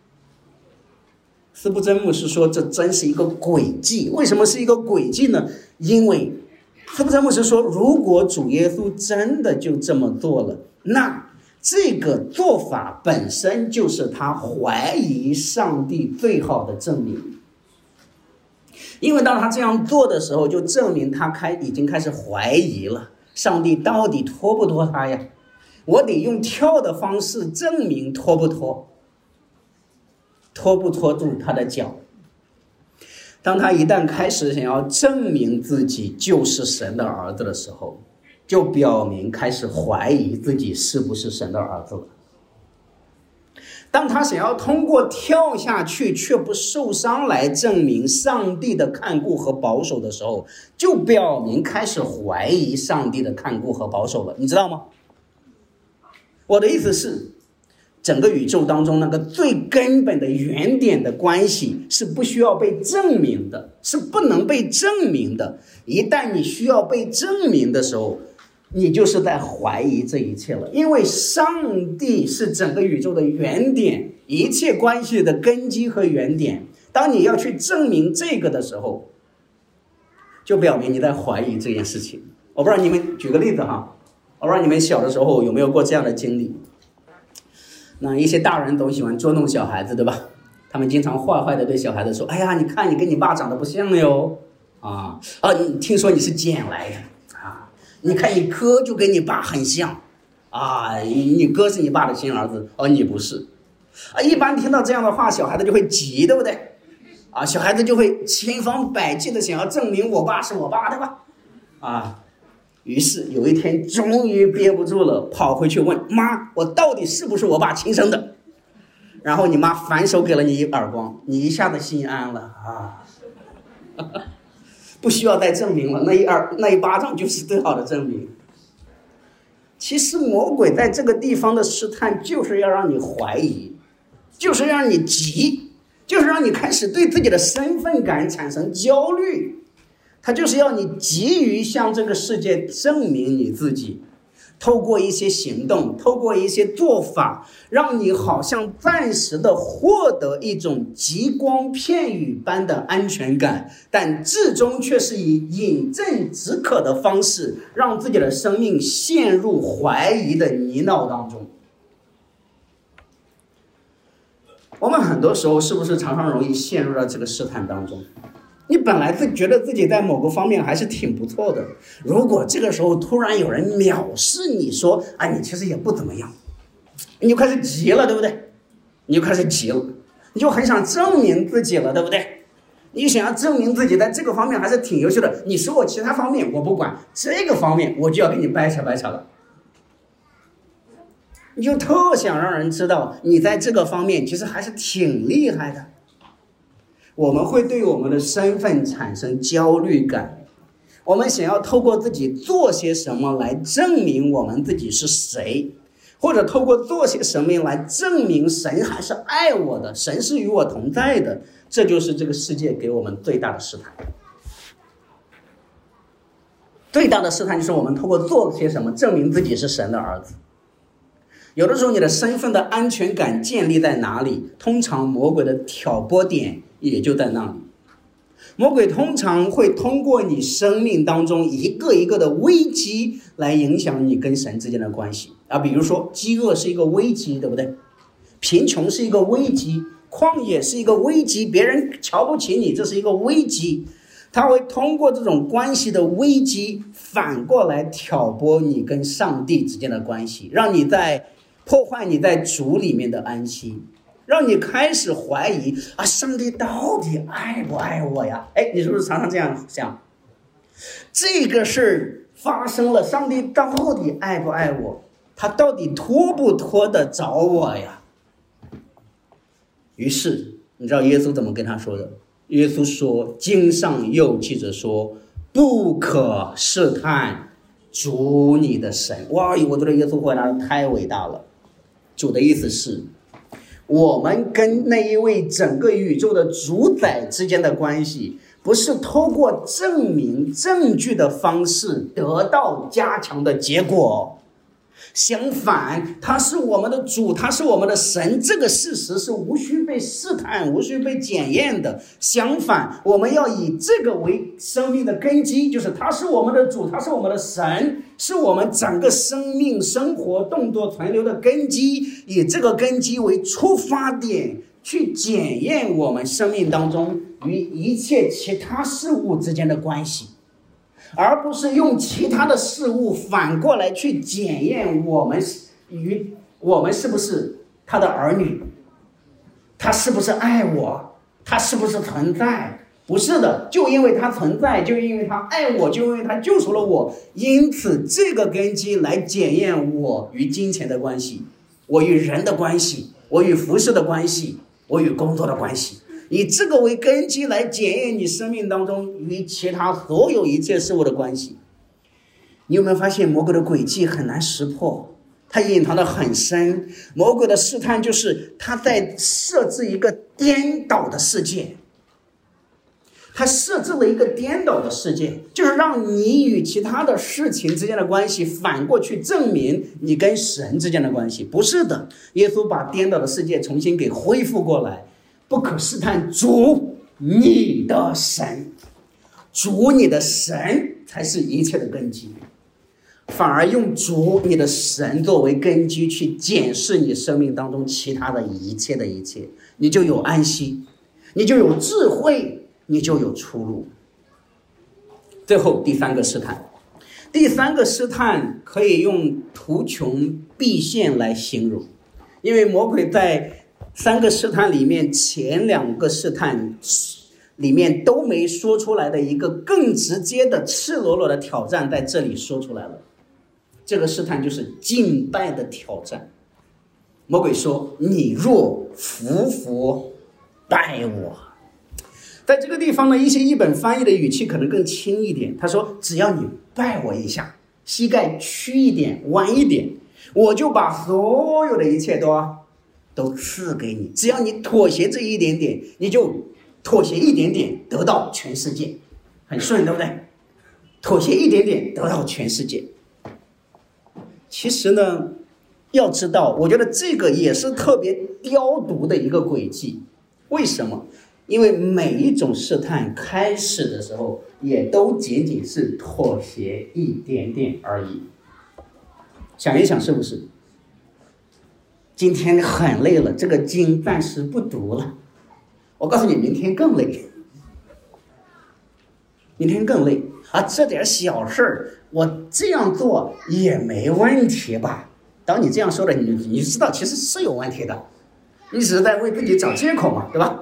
斯布真牧师说，这真是一个诡计。为什么是一个诡计呢？因为斯布真牧师说，如果主耶稣真的就这么做了，那这个做法本身就是他怀疑上帝最好的证明。因为当他这样做的时候，就证明他已经开始怀疑了，上帝到底拖不拖他呀？我得用跳的方式证明拖不拖，拖不拖住他的脚。当他一旦开始想要证明自己就是神的儿子的时候，就表明开始怀疑自己是不是神的儿子了。当他想要通过跳下去却不受伤来证明上帝的看顾和保守的时候，就表明开始怀疑上帝的看顾和保守了，你知道吗？我的意思是，整个宇宙当中那个最根本的原点的关系是不需要被证明的，是不能被证明的。一旦你需要被证明的时候，你就是在怀疑这一切了。因为上帝是整个宇宙的原点，一切关系的根基和原点。当你要去证明这个的时候，就表明你在怀疑这件事情。我不知道你们，举个例子哈，我不知道你们小的时候有没有过这样的经历。那一些大人都喜欢捉弄小孩子，对吧？他们经常坏坏的对小孩子说，哎呀，你看你跟你爸长得不像哟，你听说你是捡来的啊，你看你哥就跟你爸很像啊，你哥是你爸的亲儿子，你不是啊。一般听到这样的话，小孩子就会急，对不对啊？小孩子就会千方百计的想要证明我爸是我爸，对吧啊？于是有一天终于憋不住了，跑回去问妈，我到底是不是我爸亲生的？然后你妈反手给了你一耳光，你一下子心安了啊，不需要再证明了，那一巴掌就是最好的证明。其实魔鬼在这个地方的试探就是要让你怀疑，就是让你急， 就是让你开始对自己的身份感产生焦虑，它就是要你急于向这个世界证明你自己，透过一些行动，透过一些做法，让你好像暂时的获得一种极光片羽般的安全感，但至终却是以饮鸩止渴的方式，让自己的生命陷入怀疑的泥淖当中。我们很多时候是不是常常容易陷入到这个试探当中？你本来觉得自己在某个方面还是挺不错的，如果这个时候突然有人藐视你说你其实也不怎么样，你就开始急了，对不对？你就开始急了，你就很想证明自己了，对不对？你想要证明自己在这个方面还是挺优秀的，你说我其他方面我不管，这个方面我就要给你掰扯掰扯了。你就特想让人知道你在这个方面其实还是挺厉害的。我们会对我们的身份产生焦虑感，我们想要透过自己做些什么来证明我们自己是谁，或者透过做些什么来证明神还是爱我的，神是与我同在的。这就是这个世界给我们最大的试探。最大的试探就是我们透过做些什么证明自己是神的儿子。有的时候你的身份的安全感建立在哪里？通常魔鬼的挑拨点也就在那里。魔鬼通常会通过你生命当中一个一个的危机来影响你跟神之间的关系比如说饥饿是一个危机，对不对？贫穷是一个危机，旷野是一个危机，别人瞧不起你，这是一个危机。他会通过这种关系的危机反过来挑拨你跟上帝之间的关系，让你破坏你在主里面的安息，让你开始怀疑上帝到底爱不爱我呀？你是不是常常这样想？这个事发生了，上帝到底爱不爱我？他到底拖不拖得着我呀？于是你知道耶稣怎么跟他说的？耶稣说，经上又记着说，不可试探主你的神。哇，我觉得耶稣回答的太伟大了。主的意思是，我们跟那一位整个宇宙的主宰之间的关系，不是透过证明证据的方式得到加强的结果。相反，他是我们的主，他是我们的神，这个事实是无需被试探，无需被检验的。相反，我们要以这个为生命的根基，就是他是我们的主，他是我们的神，是我们整个生命生活动作存留的根基，以这个根基为出发点，去检验我们生命当中与一切其他事物之间的关系，而不是用其他的事物反过来去检验我们是不是他的儿女，他是不是爱我，他是不是存在。不是的，就因为他存在，就因为他爱我，就因为他救赎了我，因此这个根基来检验我与金钱的关系，我与人的关系，我与服侍的关系，我与工作的关系，以这个为根基来检验你生命当中与其他所有一切事物的关系。你有没有发现魔鬼的诡计很难识破，它隐藏得很深。魔鬼的试探就是他在设置一个颠倒的世界，他设置了一个颠倒的世界，就是让你与其他的事情之间的关系反过去证明你跟神之间的关系。不是的，耶稣把颠倒的世界重新给恢复过来。不可试探主你的神，主你的神才是一切的根基，反而用主你的神作为根基去检视你生命当中其他的一切的一切，你就有安息，你就有智慧，你就有出路。最后第三个试探可以用图穷匕现来形容，因为魔鬼在三个试探里面，前两个试探里面都没说出来的一个更直接的赤裸裸的挑战在这里说出来了。这个试探就是敬拜的挑战。魔鬼说，你若服拜我。在这个地方呢，一些译本翻译的语气可能更轻一点，他说只要你拜我一下，膝盖屈一点弯一点，我就把所有的一切都赐给你，只要你妥协这一点点，你就妥协一点点得到全世界，很顺，对不对？妥协一点点得到全世界。其实呢，要知道，我觉得这个也是特别刁毒的一个诡计。为什么？因为每一种试探开始的时候，也都仅仅是妥协一点点而已。想一想，是不是？今天很累了，这个经暂时不读了。我告诉你，明天更累，明天更累啊！这点小事儿，我这样做也没问题吧？当你这样说了，你知道其实是有问题的，你只是在为自己找借口嘛，对吧？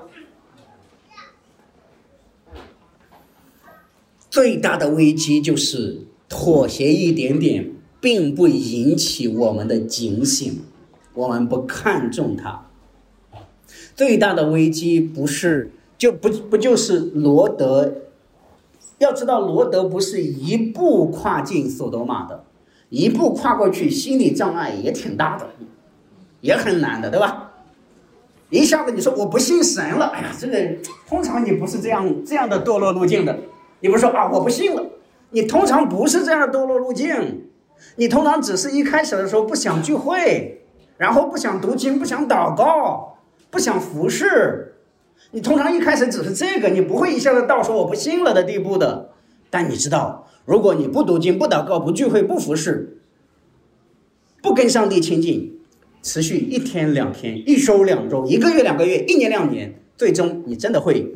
最大的危机就是妥协一点点，并不引起我们的警醒，我们不看重它。最大的危机不就是罗德？要知道，罗德不是一步跨进索多玛的，一步跨过去，心理障碍也挺大的，也很难的，对吧？一下子你说我不信神了，哎呀，这个通常你不是这样的堕落路径的。你不是说啊我不信了，你通常不是这样的堕落路径，你通常只是一开始的时候不想聚会，然后不想读经，不想祷告，不想服侍。你通常一开始只是这个，你不会一下子到说我不信了的地步的。但你知道，如果你不读经、不祷告、不聚会、不服侍，不跟上帝亲近，持续1天2天、1周2周、1个月2个月、1年2年，最终你真的会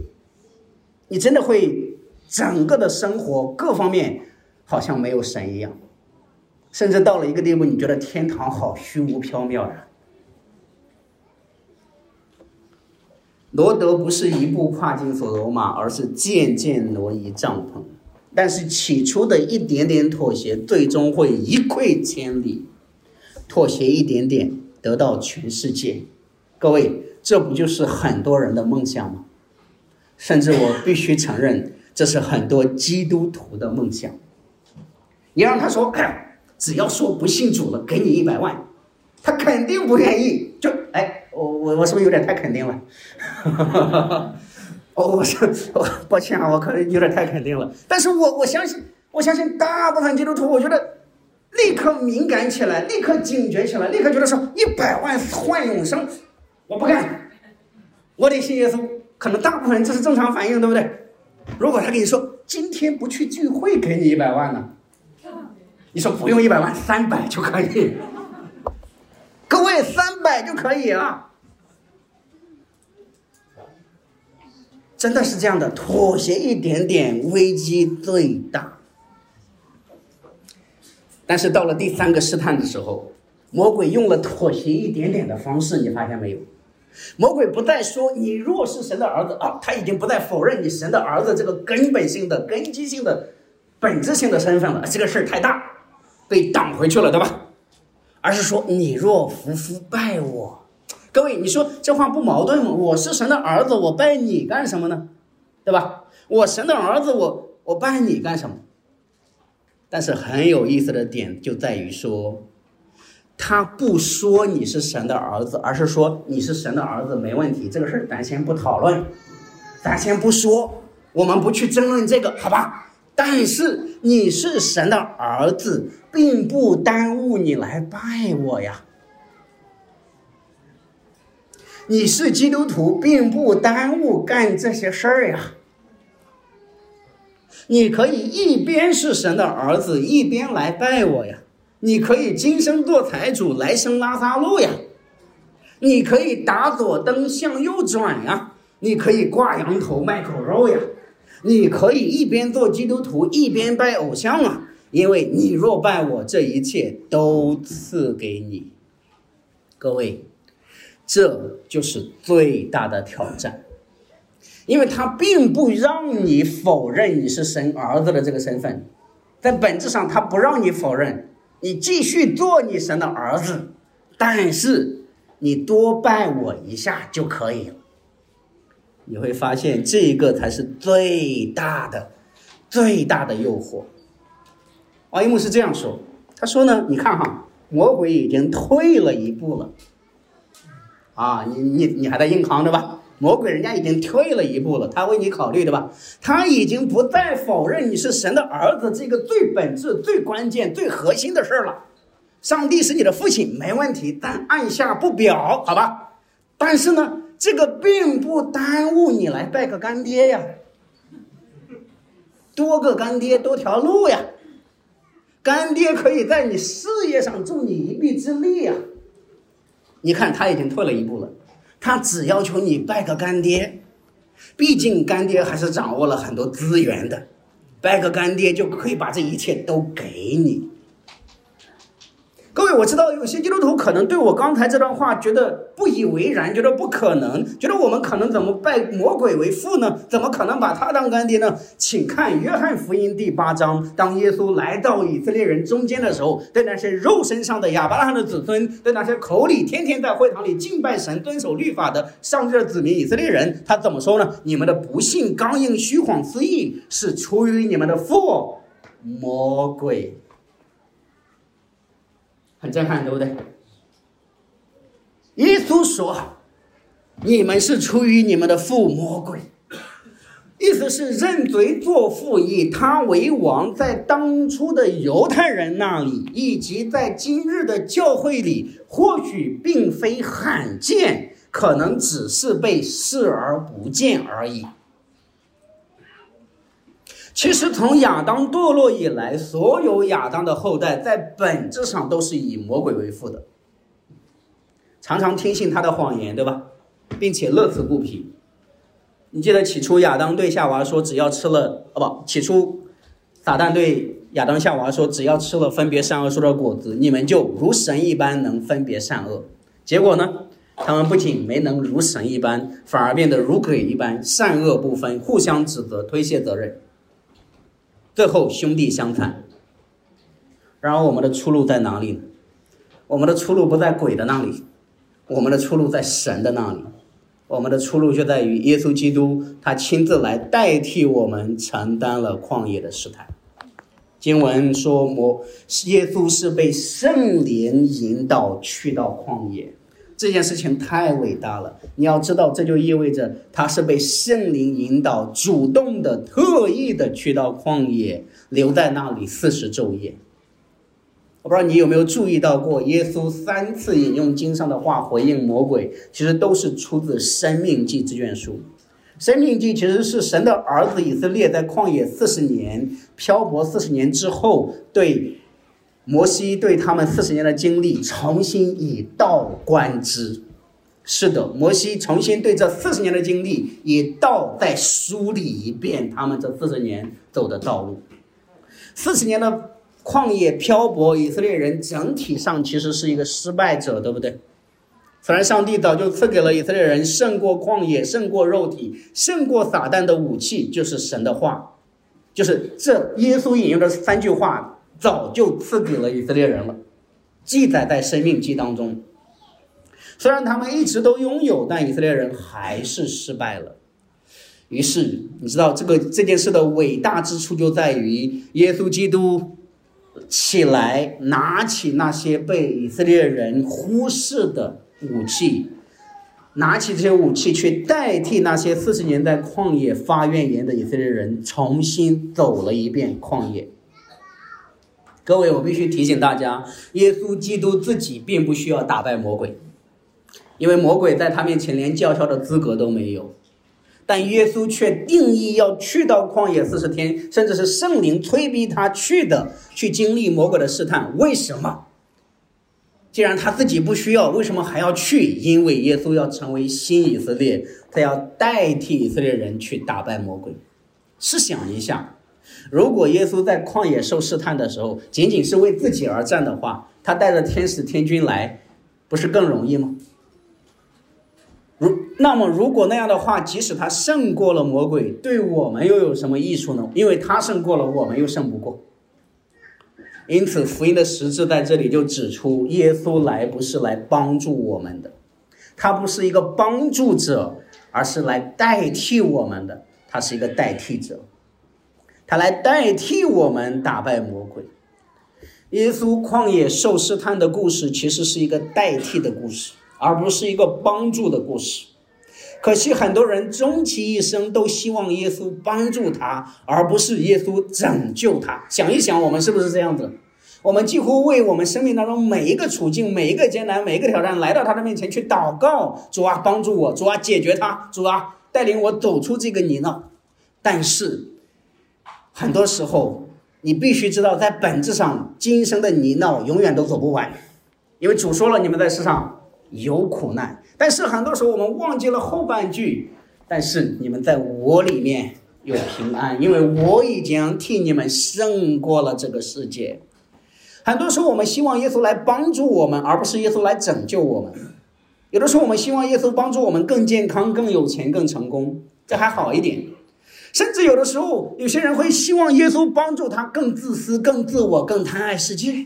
整个的生活各方面好像没有神一样，甚至到了一个地步，你觉得天堂好虚无缥缈啊。罗德不是一步跨进所罗马，而是渐渐挪移帐篷。但是起初的一点点妥协，最终会一溃千里。妥协一点点，得到全世界。各位，这不就是很多人的梦想吗？甚至我必须承认，这是很多基督徒的梦想。你让他说，只要说不信主了，给你100万，他肯定不愿意。我是不是有点太肯定了？抱歉啊，我可能有点太肯定了。但是我相信大部分基督徒，我觉得立刻敏感起来，立刻警觉起来，立刻觉得说100万换永生，我不干，我得信耶稣。可能大部分人这是正常反应，对不对？如果他跟你说今天不去聚会，给你100万呢？你说不用100万，300就可以。各位，300就可以啊！真的是这样的，妥协一点点，危机最大。但是到了第3个试探的时候，魔鬼用了妥协一点点的方式，你发现没有？魔鬼不再说你若是神的儿子啊，他已经不再否认你神的儿子这个根本性的、根基性的、本质性的身份了，这个事儿太大，被挡回去了，对吧？而是说你若服拜我。各位，你说这话不矛盾吗？我是神的儿子，我拜你干什么呢？对吧？我神的儿子，我拜你干什么？但是很有意思的点就在于说，他不说你是神的儿子，而是说你是神的儿子没问题，这个事儿咱先不讨论，咱先不说，我们不去争论这个，好吧？但是你是神的儿子，并不耽误你来拜我呀。你是基督徒，并不耽误干这些事儿呀。你可以一边是神的儿子，一边来拜我呀。你可以今生做财主，来生拉撒路呀。你可以打左灯向右转呀。你可以挂羊头卖狗肉呀。你可以一边做基督徒，一边拜偶像啊。因为你若拜我，这一切都赐给你。各位，这就是最大的挑战，因为他并不让你否认你是神儿子的这个身份，在本质上他不让你否认，你继续做你神的儿子，但是你多拜我一下就可以了。你会发现这个才是最大的诱惑。奥伊姆是这样说，他说呢，你看哈，魔鬼已经退了一步了。 啊，你还在硬扛着吧？魔鬼人家已经退了一步了，他为你考虑，对吧？他已经不再否认你是神的儿子这个最本质、最关键、最核心的事了。上帝是你的父亲，没问题，但按下不表，好吧？但是呢，这个并不耽误你来拜个干爹呀，多个干爹多条路呀。干爹可以在你事业上助你一臂之力呀。你看他已经退了一步了，他只要求你拜个干爹，毕竟干爹还是掌握了很多资源的，拜个干爹就可以把这一切都给你。各位，我知道有些基督徒可能对我刚才这段话觉得不以为然，觉得不可能，觉得我们可能怎么拜魔鬼为父呢？怎么可能把他当干爹呢？请看约翰福音第8章，当耶稣来到以色列人中间的时候，对那些肉身上的亚伯拉罕的子孙，对那些口里天天在会堂里敬拜神、遵守律法的上帝的子民以色列人，他怎么说呢？你们的不信、刚硬、虚晃私意，是出于你们的父魔鬼。很震撼，对不对？耶稣说你们是出于你们的父魔鬼，意思是认贼作父，以他为王，在当初的犹太人那里，以及在今日的教会里，或许并非罕见，可能只是被视而不见而已。其实从亚当堕落以来，所有亚当的后代在本质上都是以魔鬼为父的，常常听信他的谎言，对吧？并且乐此不疲。你记得起初亚当对夏娃说，只要吃了起初撒旦对亚当夏娃说，只要吃了分别善恶树的果子，你们就如神一般能分别善恶。结果呢，他们不仅没能如神一般，反而变得如鬼一般，善恶不分，互相指责，推卸责任，最后兄弟相残。然而我们的出路在哪里呢？我们的出路不在鬼的那里，我们的出路在神的那里。我们的出路就在于耶稣基督，他亲自来代替我们承担了旷野的试探。经文说耶稣是被圣灵引导去到旷野，这件事情太伟大了。你要知道，这就意味着他是被圣灵引导，主动的、特意的去到旷野，留在那里40昼夜。我不知道你有没有注意到过，耶稣3次引用经上的话回应魔鬼，其实都是出自申命记这卷书。申命记其实是神的儿子以色列在旷野40年漂泊40年之后，对摩西对他们40年的经历重新以道观之。是的，摩西重新对这40年的经历以道再梳理一遍他们这40年走的道路。40年的旷野漂泊，以色列人整体上其实是一个失败者，对不对？虽然上帝早就赐给了以色列人胜过旷野、胜过肉体、胜过撒旦的武器，就是神的话，就是这耶稣引用的3句话早就赐给了以色列人了，记载在申命记当中。虽然他们一直都拥有，但以色列人还是失败了。于是你知道这件事的伟大之处就在于耶稣基督起来，拿起那些被以色列人忽视的武器，拿起这些武器去代替那些40年在旷野发怨言的以色列人，重新走了一遍旷野。各位，我必须提醒大家，耶稣基督自己并不需要打败魔鬼，因为魔鬼在他面前连叫嚣的资格都没有。但耶稣却定义要去到旷野40天，甚至是圣灵催逼他去经历魔鬼的试探。为什么？既然他自己不需要，为什么还要去？因为耶稣要成为新以色列，他要代替以色列人去打败魔鬼。试想一下，如果耶稣在旷野受试探的时候仅仅是为自己而战的话，他带着天使天军来，不是更容易吗？那么如果那样的话，即使他胜过了魔鬼，对我们又有什么益处呢？因为他胜过了，我们又胜不过。因此福音的实质在这里就指出，耶稣来不是来帮助我们的，他不是一个帮助者，而是来代替我们的，他是一个代替者，他来代替我们打败魔鬼。耶稣旷野受试探的故事其实是一个代替的故事。 而不是一个帮助的故事。可惜很多人终其一生都希望耶稣帮助他，而不是耶稣拯救他。想一想，我们是不是这样子？我们几乎为我们生命当中每一个处境、每一个艰难、每一个挑战来到他的面前去祷告，主啊，帮助我，主啊，解决它，主啊，带领我走出这个泥淖。但是很多时候你必须知道，在本质上今生的泥淖永远都走不完，因为主说了，你们在世上有苦难。但是很多时候我们忘记了后半句，但是你们在我里面有平安，因为我已经替你们胜过了这个世界。很多时候我们希望耶稣来帮助我们，而不是耶稣来拯救我们。有的时候我们希望耶稣帮助我们更健康、更有钱、更成功，这还好一点。甚至有的时候有些人会希望耶稣帮助他更自私、更自我、更贪爱世界，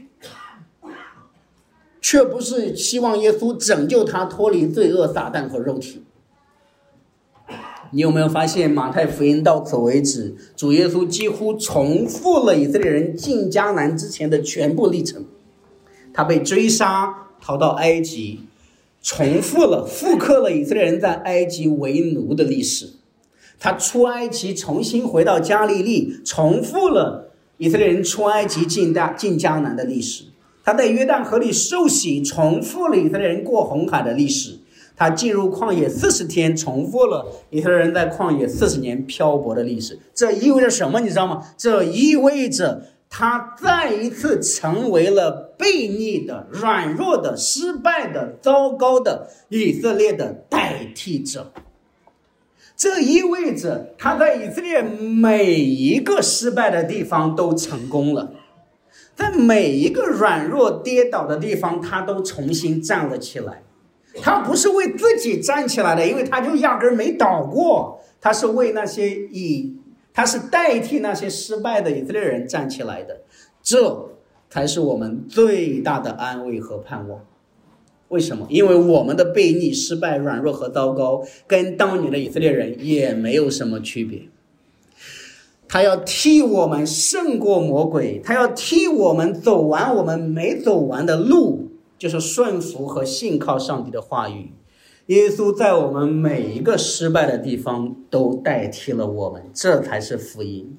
却不是希望耶稣拯救他脱离罪恶、撒旦和肉体。你有没有发现马太福音到此为止，主耶稣几乎重复了以色列人进迦南之前的全部历程。他被追杀，逃到埃及，重复了、复刻了以色列人在埃及为奴的历史。他出埃及重新回到加利利，重复了以色列人出埃及进迦南的历史。他在约旦河里受洗，重复了以色列人过红海的历史。他进入旷野40天，重复了以色列人在旷野40年漂泊的历史。这意味着什么，你知道吗？这意味着他再一次成为了悖逆的、软弱的、失败的、糟糕的以色列的代替者。这意味着他在以色列每一个失败的地方都成功了，在每一个软弱跌倒的地方他都重新站了起来。他不是为自己站起来的，因为他就压根没倒过，他是代替那些失败的以色列人站起来的。这才是我们最大的安慰和盼望。为什么？因为我们的悖逆、失败、软弱和糟糕跟当年的以色列人也没有什么区别。他要替我们胜过魔鬼，他要替我们走完我们没走完的路，就是顺服和信靠上帝的话语。耶稣在我们每一个失败的地方都代替了我们，这才是福音。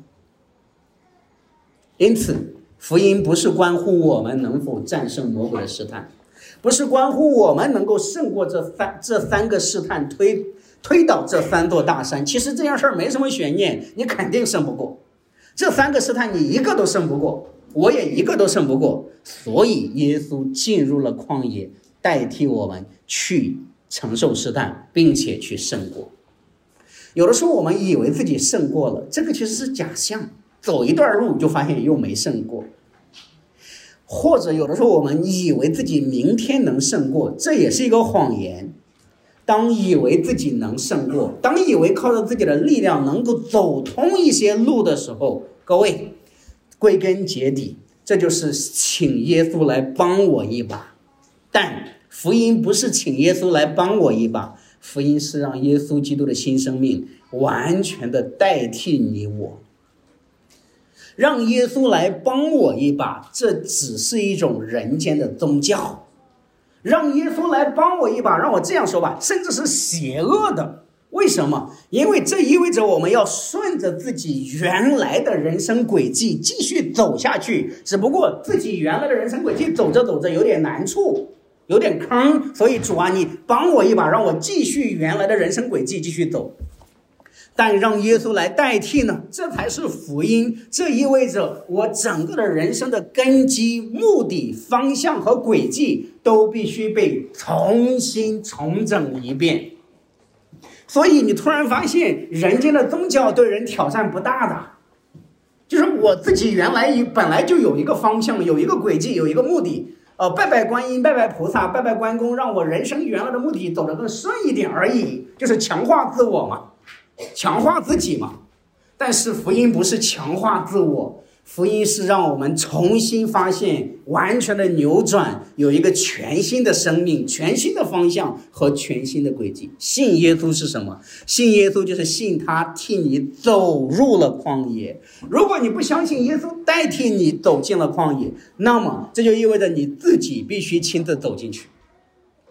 因此福音不是关乎我们能否战胜魔鬼的试探，不是关乎我们能够胜过这三个试探，推倒这3座大山。其实这样事儿没什么悬念，你肯定胜不过。这3个试探你一个都胜不过，我也一个都胜不过。所以耶稣进入了旷野，代替我们去承受试探，并且去胜过。有的时候我们以为自己胜过了，这个其实是假象，走一段路就发现又没胜过。或者有的时候我们以为自己明天能胜过，这也是一个谎言。当以为自己能胜过，当以为靠着自己的力量能够走通一些路的时候，各位，归根结底这就是请耶稣来帮我一把。但福音不是请耶稣来帮我一把，福音是让耶稣基督的新生命完全的代替你我。让耶稣来帮我一把，这只是一种人间的宗教。让耶稣来帮我一把，让我这样说吧，甚至是邪恶的。为什么？因为这意味着我们要顺着自己原来的人生轨迹继续走下去，只不过自己原来的人生轨迹走着走着有点难处，有点坑，所以主啊，你帮我一把，让我继续原来的人生轨迹继续走。但让耶稣来代替呢，这才是福音。这意味着我整个的人生的根基、目的、方向和轨迹都必须被重新重整一遍。所以你突然发现人间的宗教对人挑战不大的，就是我自己原来本来就有一个方向，有一个轨迹，有一个目的，拜拜观音，拜拜菩萨，拜拜关公，让我人生原来的目的走得更顺一点而已，就是强化自我嘛，强化自己嘛。但是福音不是强化自我，福音是让我们重新发现，完全的扭转，有一个全新的生命、全新的方向和全新的轨迹。信耶稣是什么？信耶稣就是信他替你走入了旷野。如果你不相信耶稣代替你走进了旷野，那么这就意味着你自己必须亲自走进去。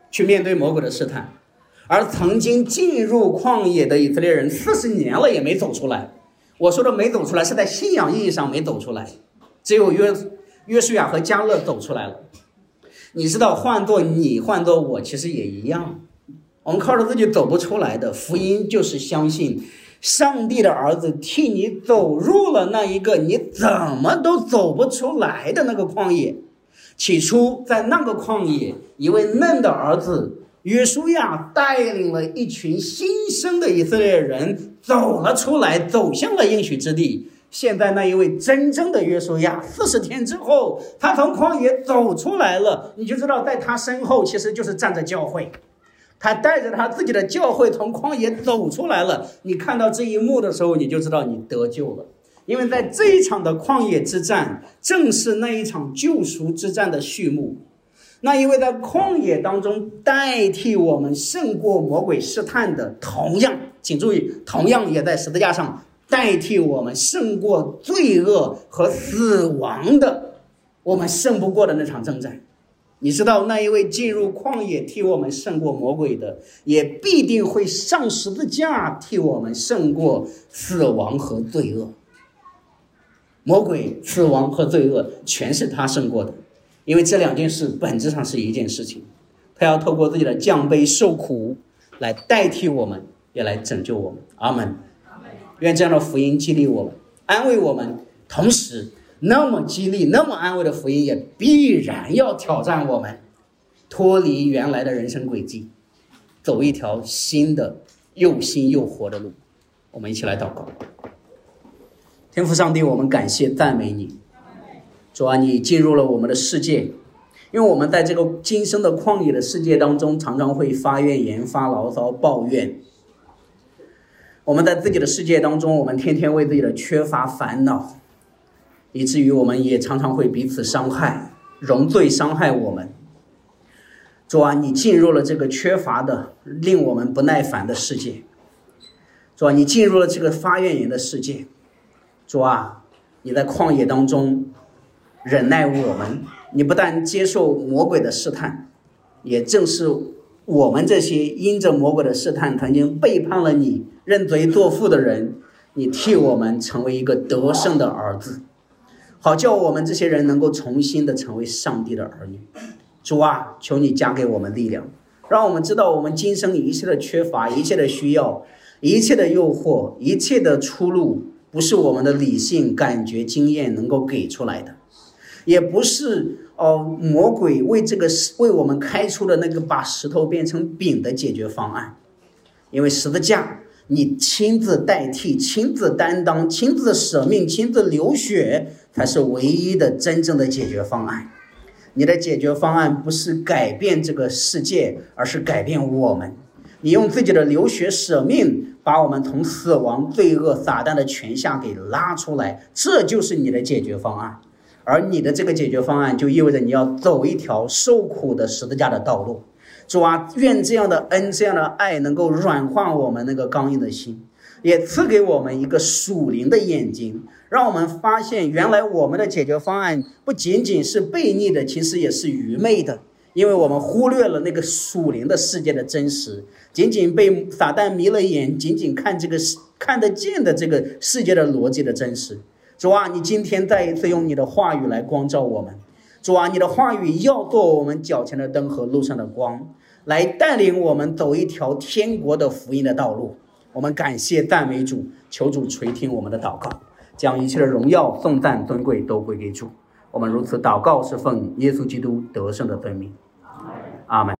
去面对魔鬼的试探。而曾经进入旷野的以色列人40年了也没走出来。我说的没走出来是在信仰意义上没走出来，只有约书亚和迦勒走出来了。你知道，换作你换作我其实也一样，我们靠着自己走不出来的。福音就是相信上帝的儿子替你走入了那一个你怎么都走不出来的那个旷野。起初在那个旷野，一位嫩的儿子约书亚带领了一群新生的以色列人走了出来，走向了应许之地。现在那一位真正的约书亚40天之后，他从旷野走出来了，你就知道在他身后其实就是站着教会，他带着他自己的教会从旷野走出来了。你看到这一幕的时候，你就知道你得救了，因为在这一场的旷野之战正是那一场救赎之战的序幕。那一位在旷野当中代替我们胜过魔鬼试探的，同样请注意，同样也在十字架上代替我们胜过罪恶和死亡的，我们胜不过的那场征战。你知道，那一位进入旷野替我们胜过魔鬼的，也必定会上十字架替我们胜过死亡和罪恶。魔鬼、死亡和罪恶全是他胜过的，因为这两件事本质上是一件事情。他要透过自己的降卑受苦来代替我们，也来拯救我们。阿们。愿这样的福音激励我们，安慰我们，同时那么激励那么安慰的福音也必然要挑战我们脱离原来的人生轨迹，走一条新的又新又活的路。我们一起来祷告。天父上帝，我们感谢赞美你，主啊，你进入了我们的世界，因为我们在这个今生的旷野的世界当中，常常会发怨言、发牢骚、抱怨。我们在自己的世界当中，我们天天为自己的缺乏烦恼，以至于我们也常常会彼此伤害，容罪伤害我们。主啊，你进入了这个缺乏的令我们不耐烦的世界，主啊，你进入了这个发怨言的世界。主啊，你在旷野当中忍耐我们，你不但接受魔鬼的试探，也正是我们这些因着魔鬼的试探曾经背叛了你、认罪作父的人，你替我们成为一个得胜的儿子，好叫我们这些人能够重新的成为上帝的儿女。主啊，求你加给我们力量，让我们知道我们今生一切的缺乏、一切的需要、一切的诱惑、一切的出路，不是我们的理性、感觉、经验能够给出来的，也不是魔鬼为我们开出的那个把石头变成饼的解决方案。因为十字架你亲自代替、亲自担当、亲自舍命、亲自流血，才是唯一的真正的解决方案。你的解决方案不是改变这个世界，而是改变我们。你用自己的流血舍命，把我们从死亡、罪恶、撒旦的权下给拉出来，这就是你的解决方案。而你的这个解决方案就意味着你要走一条受苦的十字架的道路。主啊，愿这样的恩、这样的爱能够软化我们那个刚硬的心，也赐给我们一个属灵的眼睛，让我们发现原来我们的解决方案不仅仅是悖逆的，其实也是愚昧的。因为我们忽略了那个属灵的世界的真实，仅仅被撒旦迷了眼，仅仅看这个看得见的这个世界的逻辑的真实。主啊，你今天再一次用你的话语来光照我们。主啊，你的话语要做我们脚前的灯和路上的光，来带领我们走一条天国的福音的道路。我们感谢赞美主，求主垂听我们的祷告，将一切的荣耀、颂赞、尊贵都归给主。我们如此祷告，是奉耶稣基督得胜的尊名。阿们。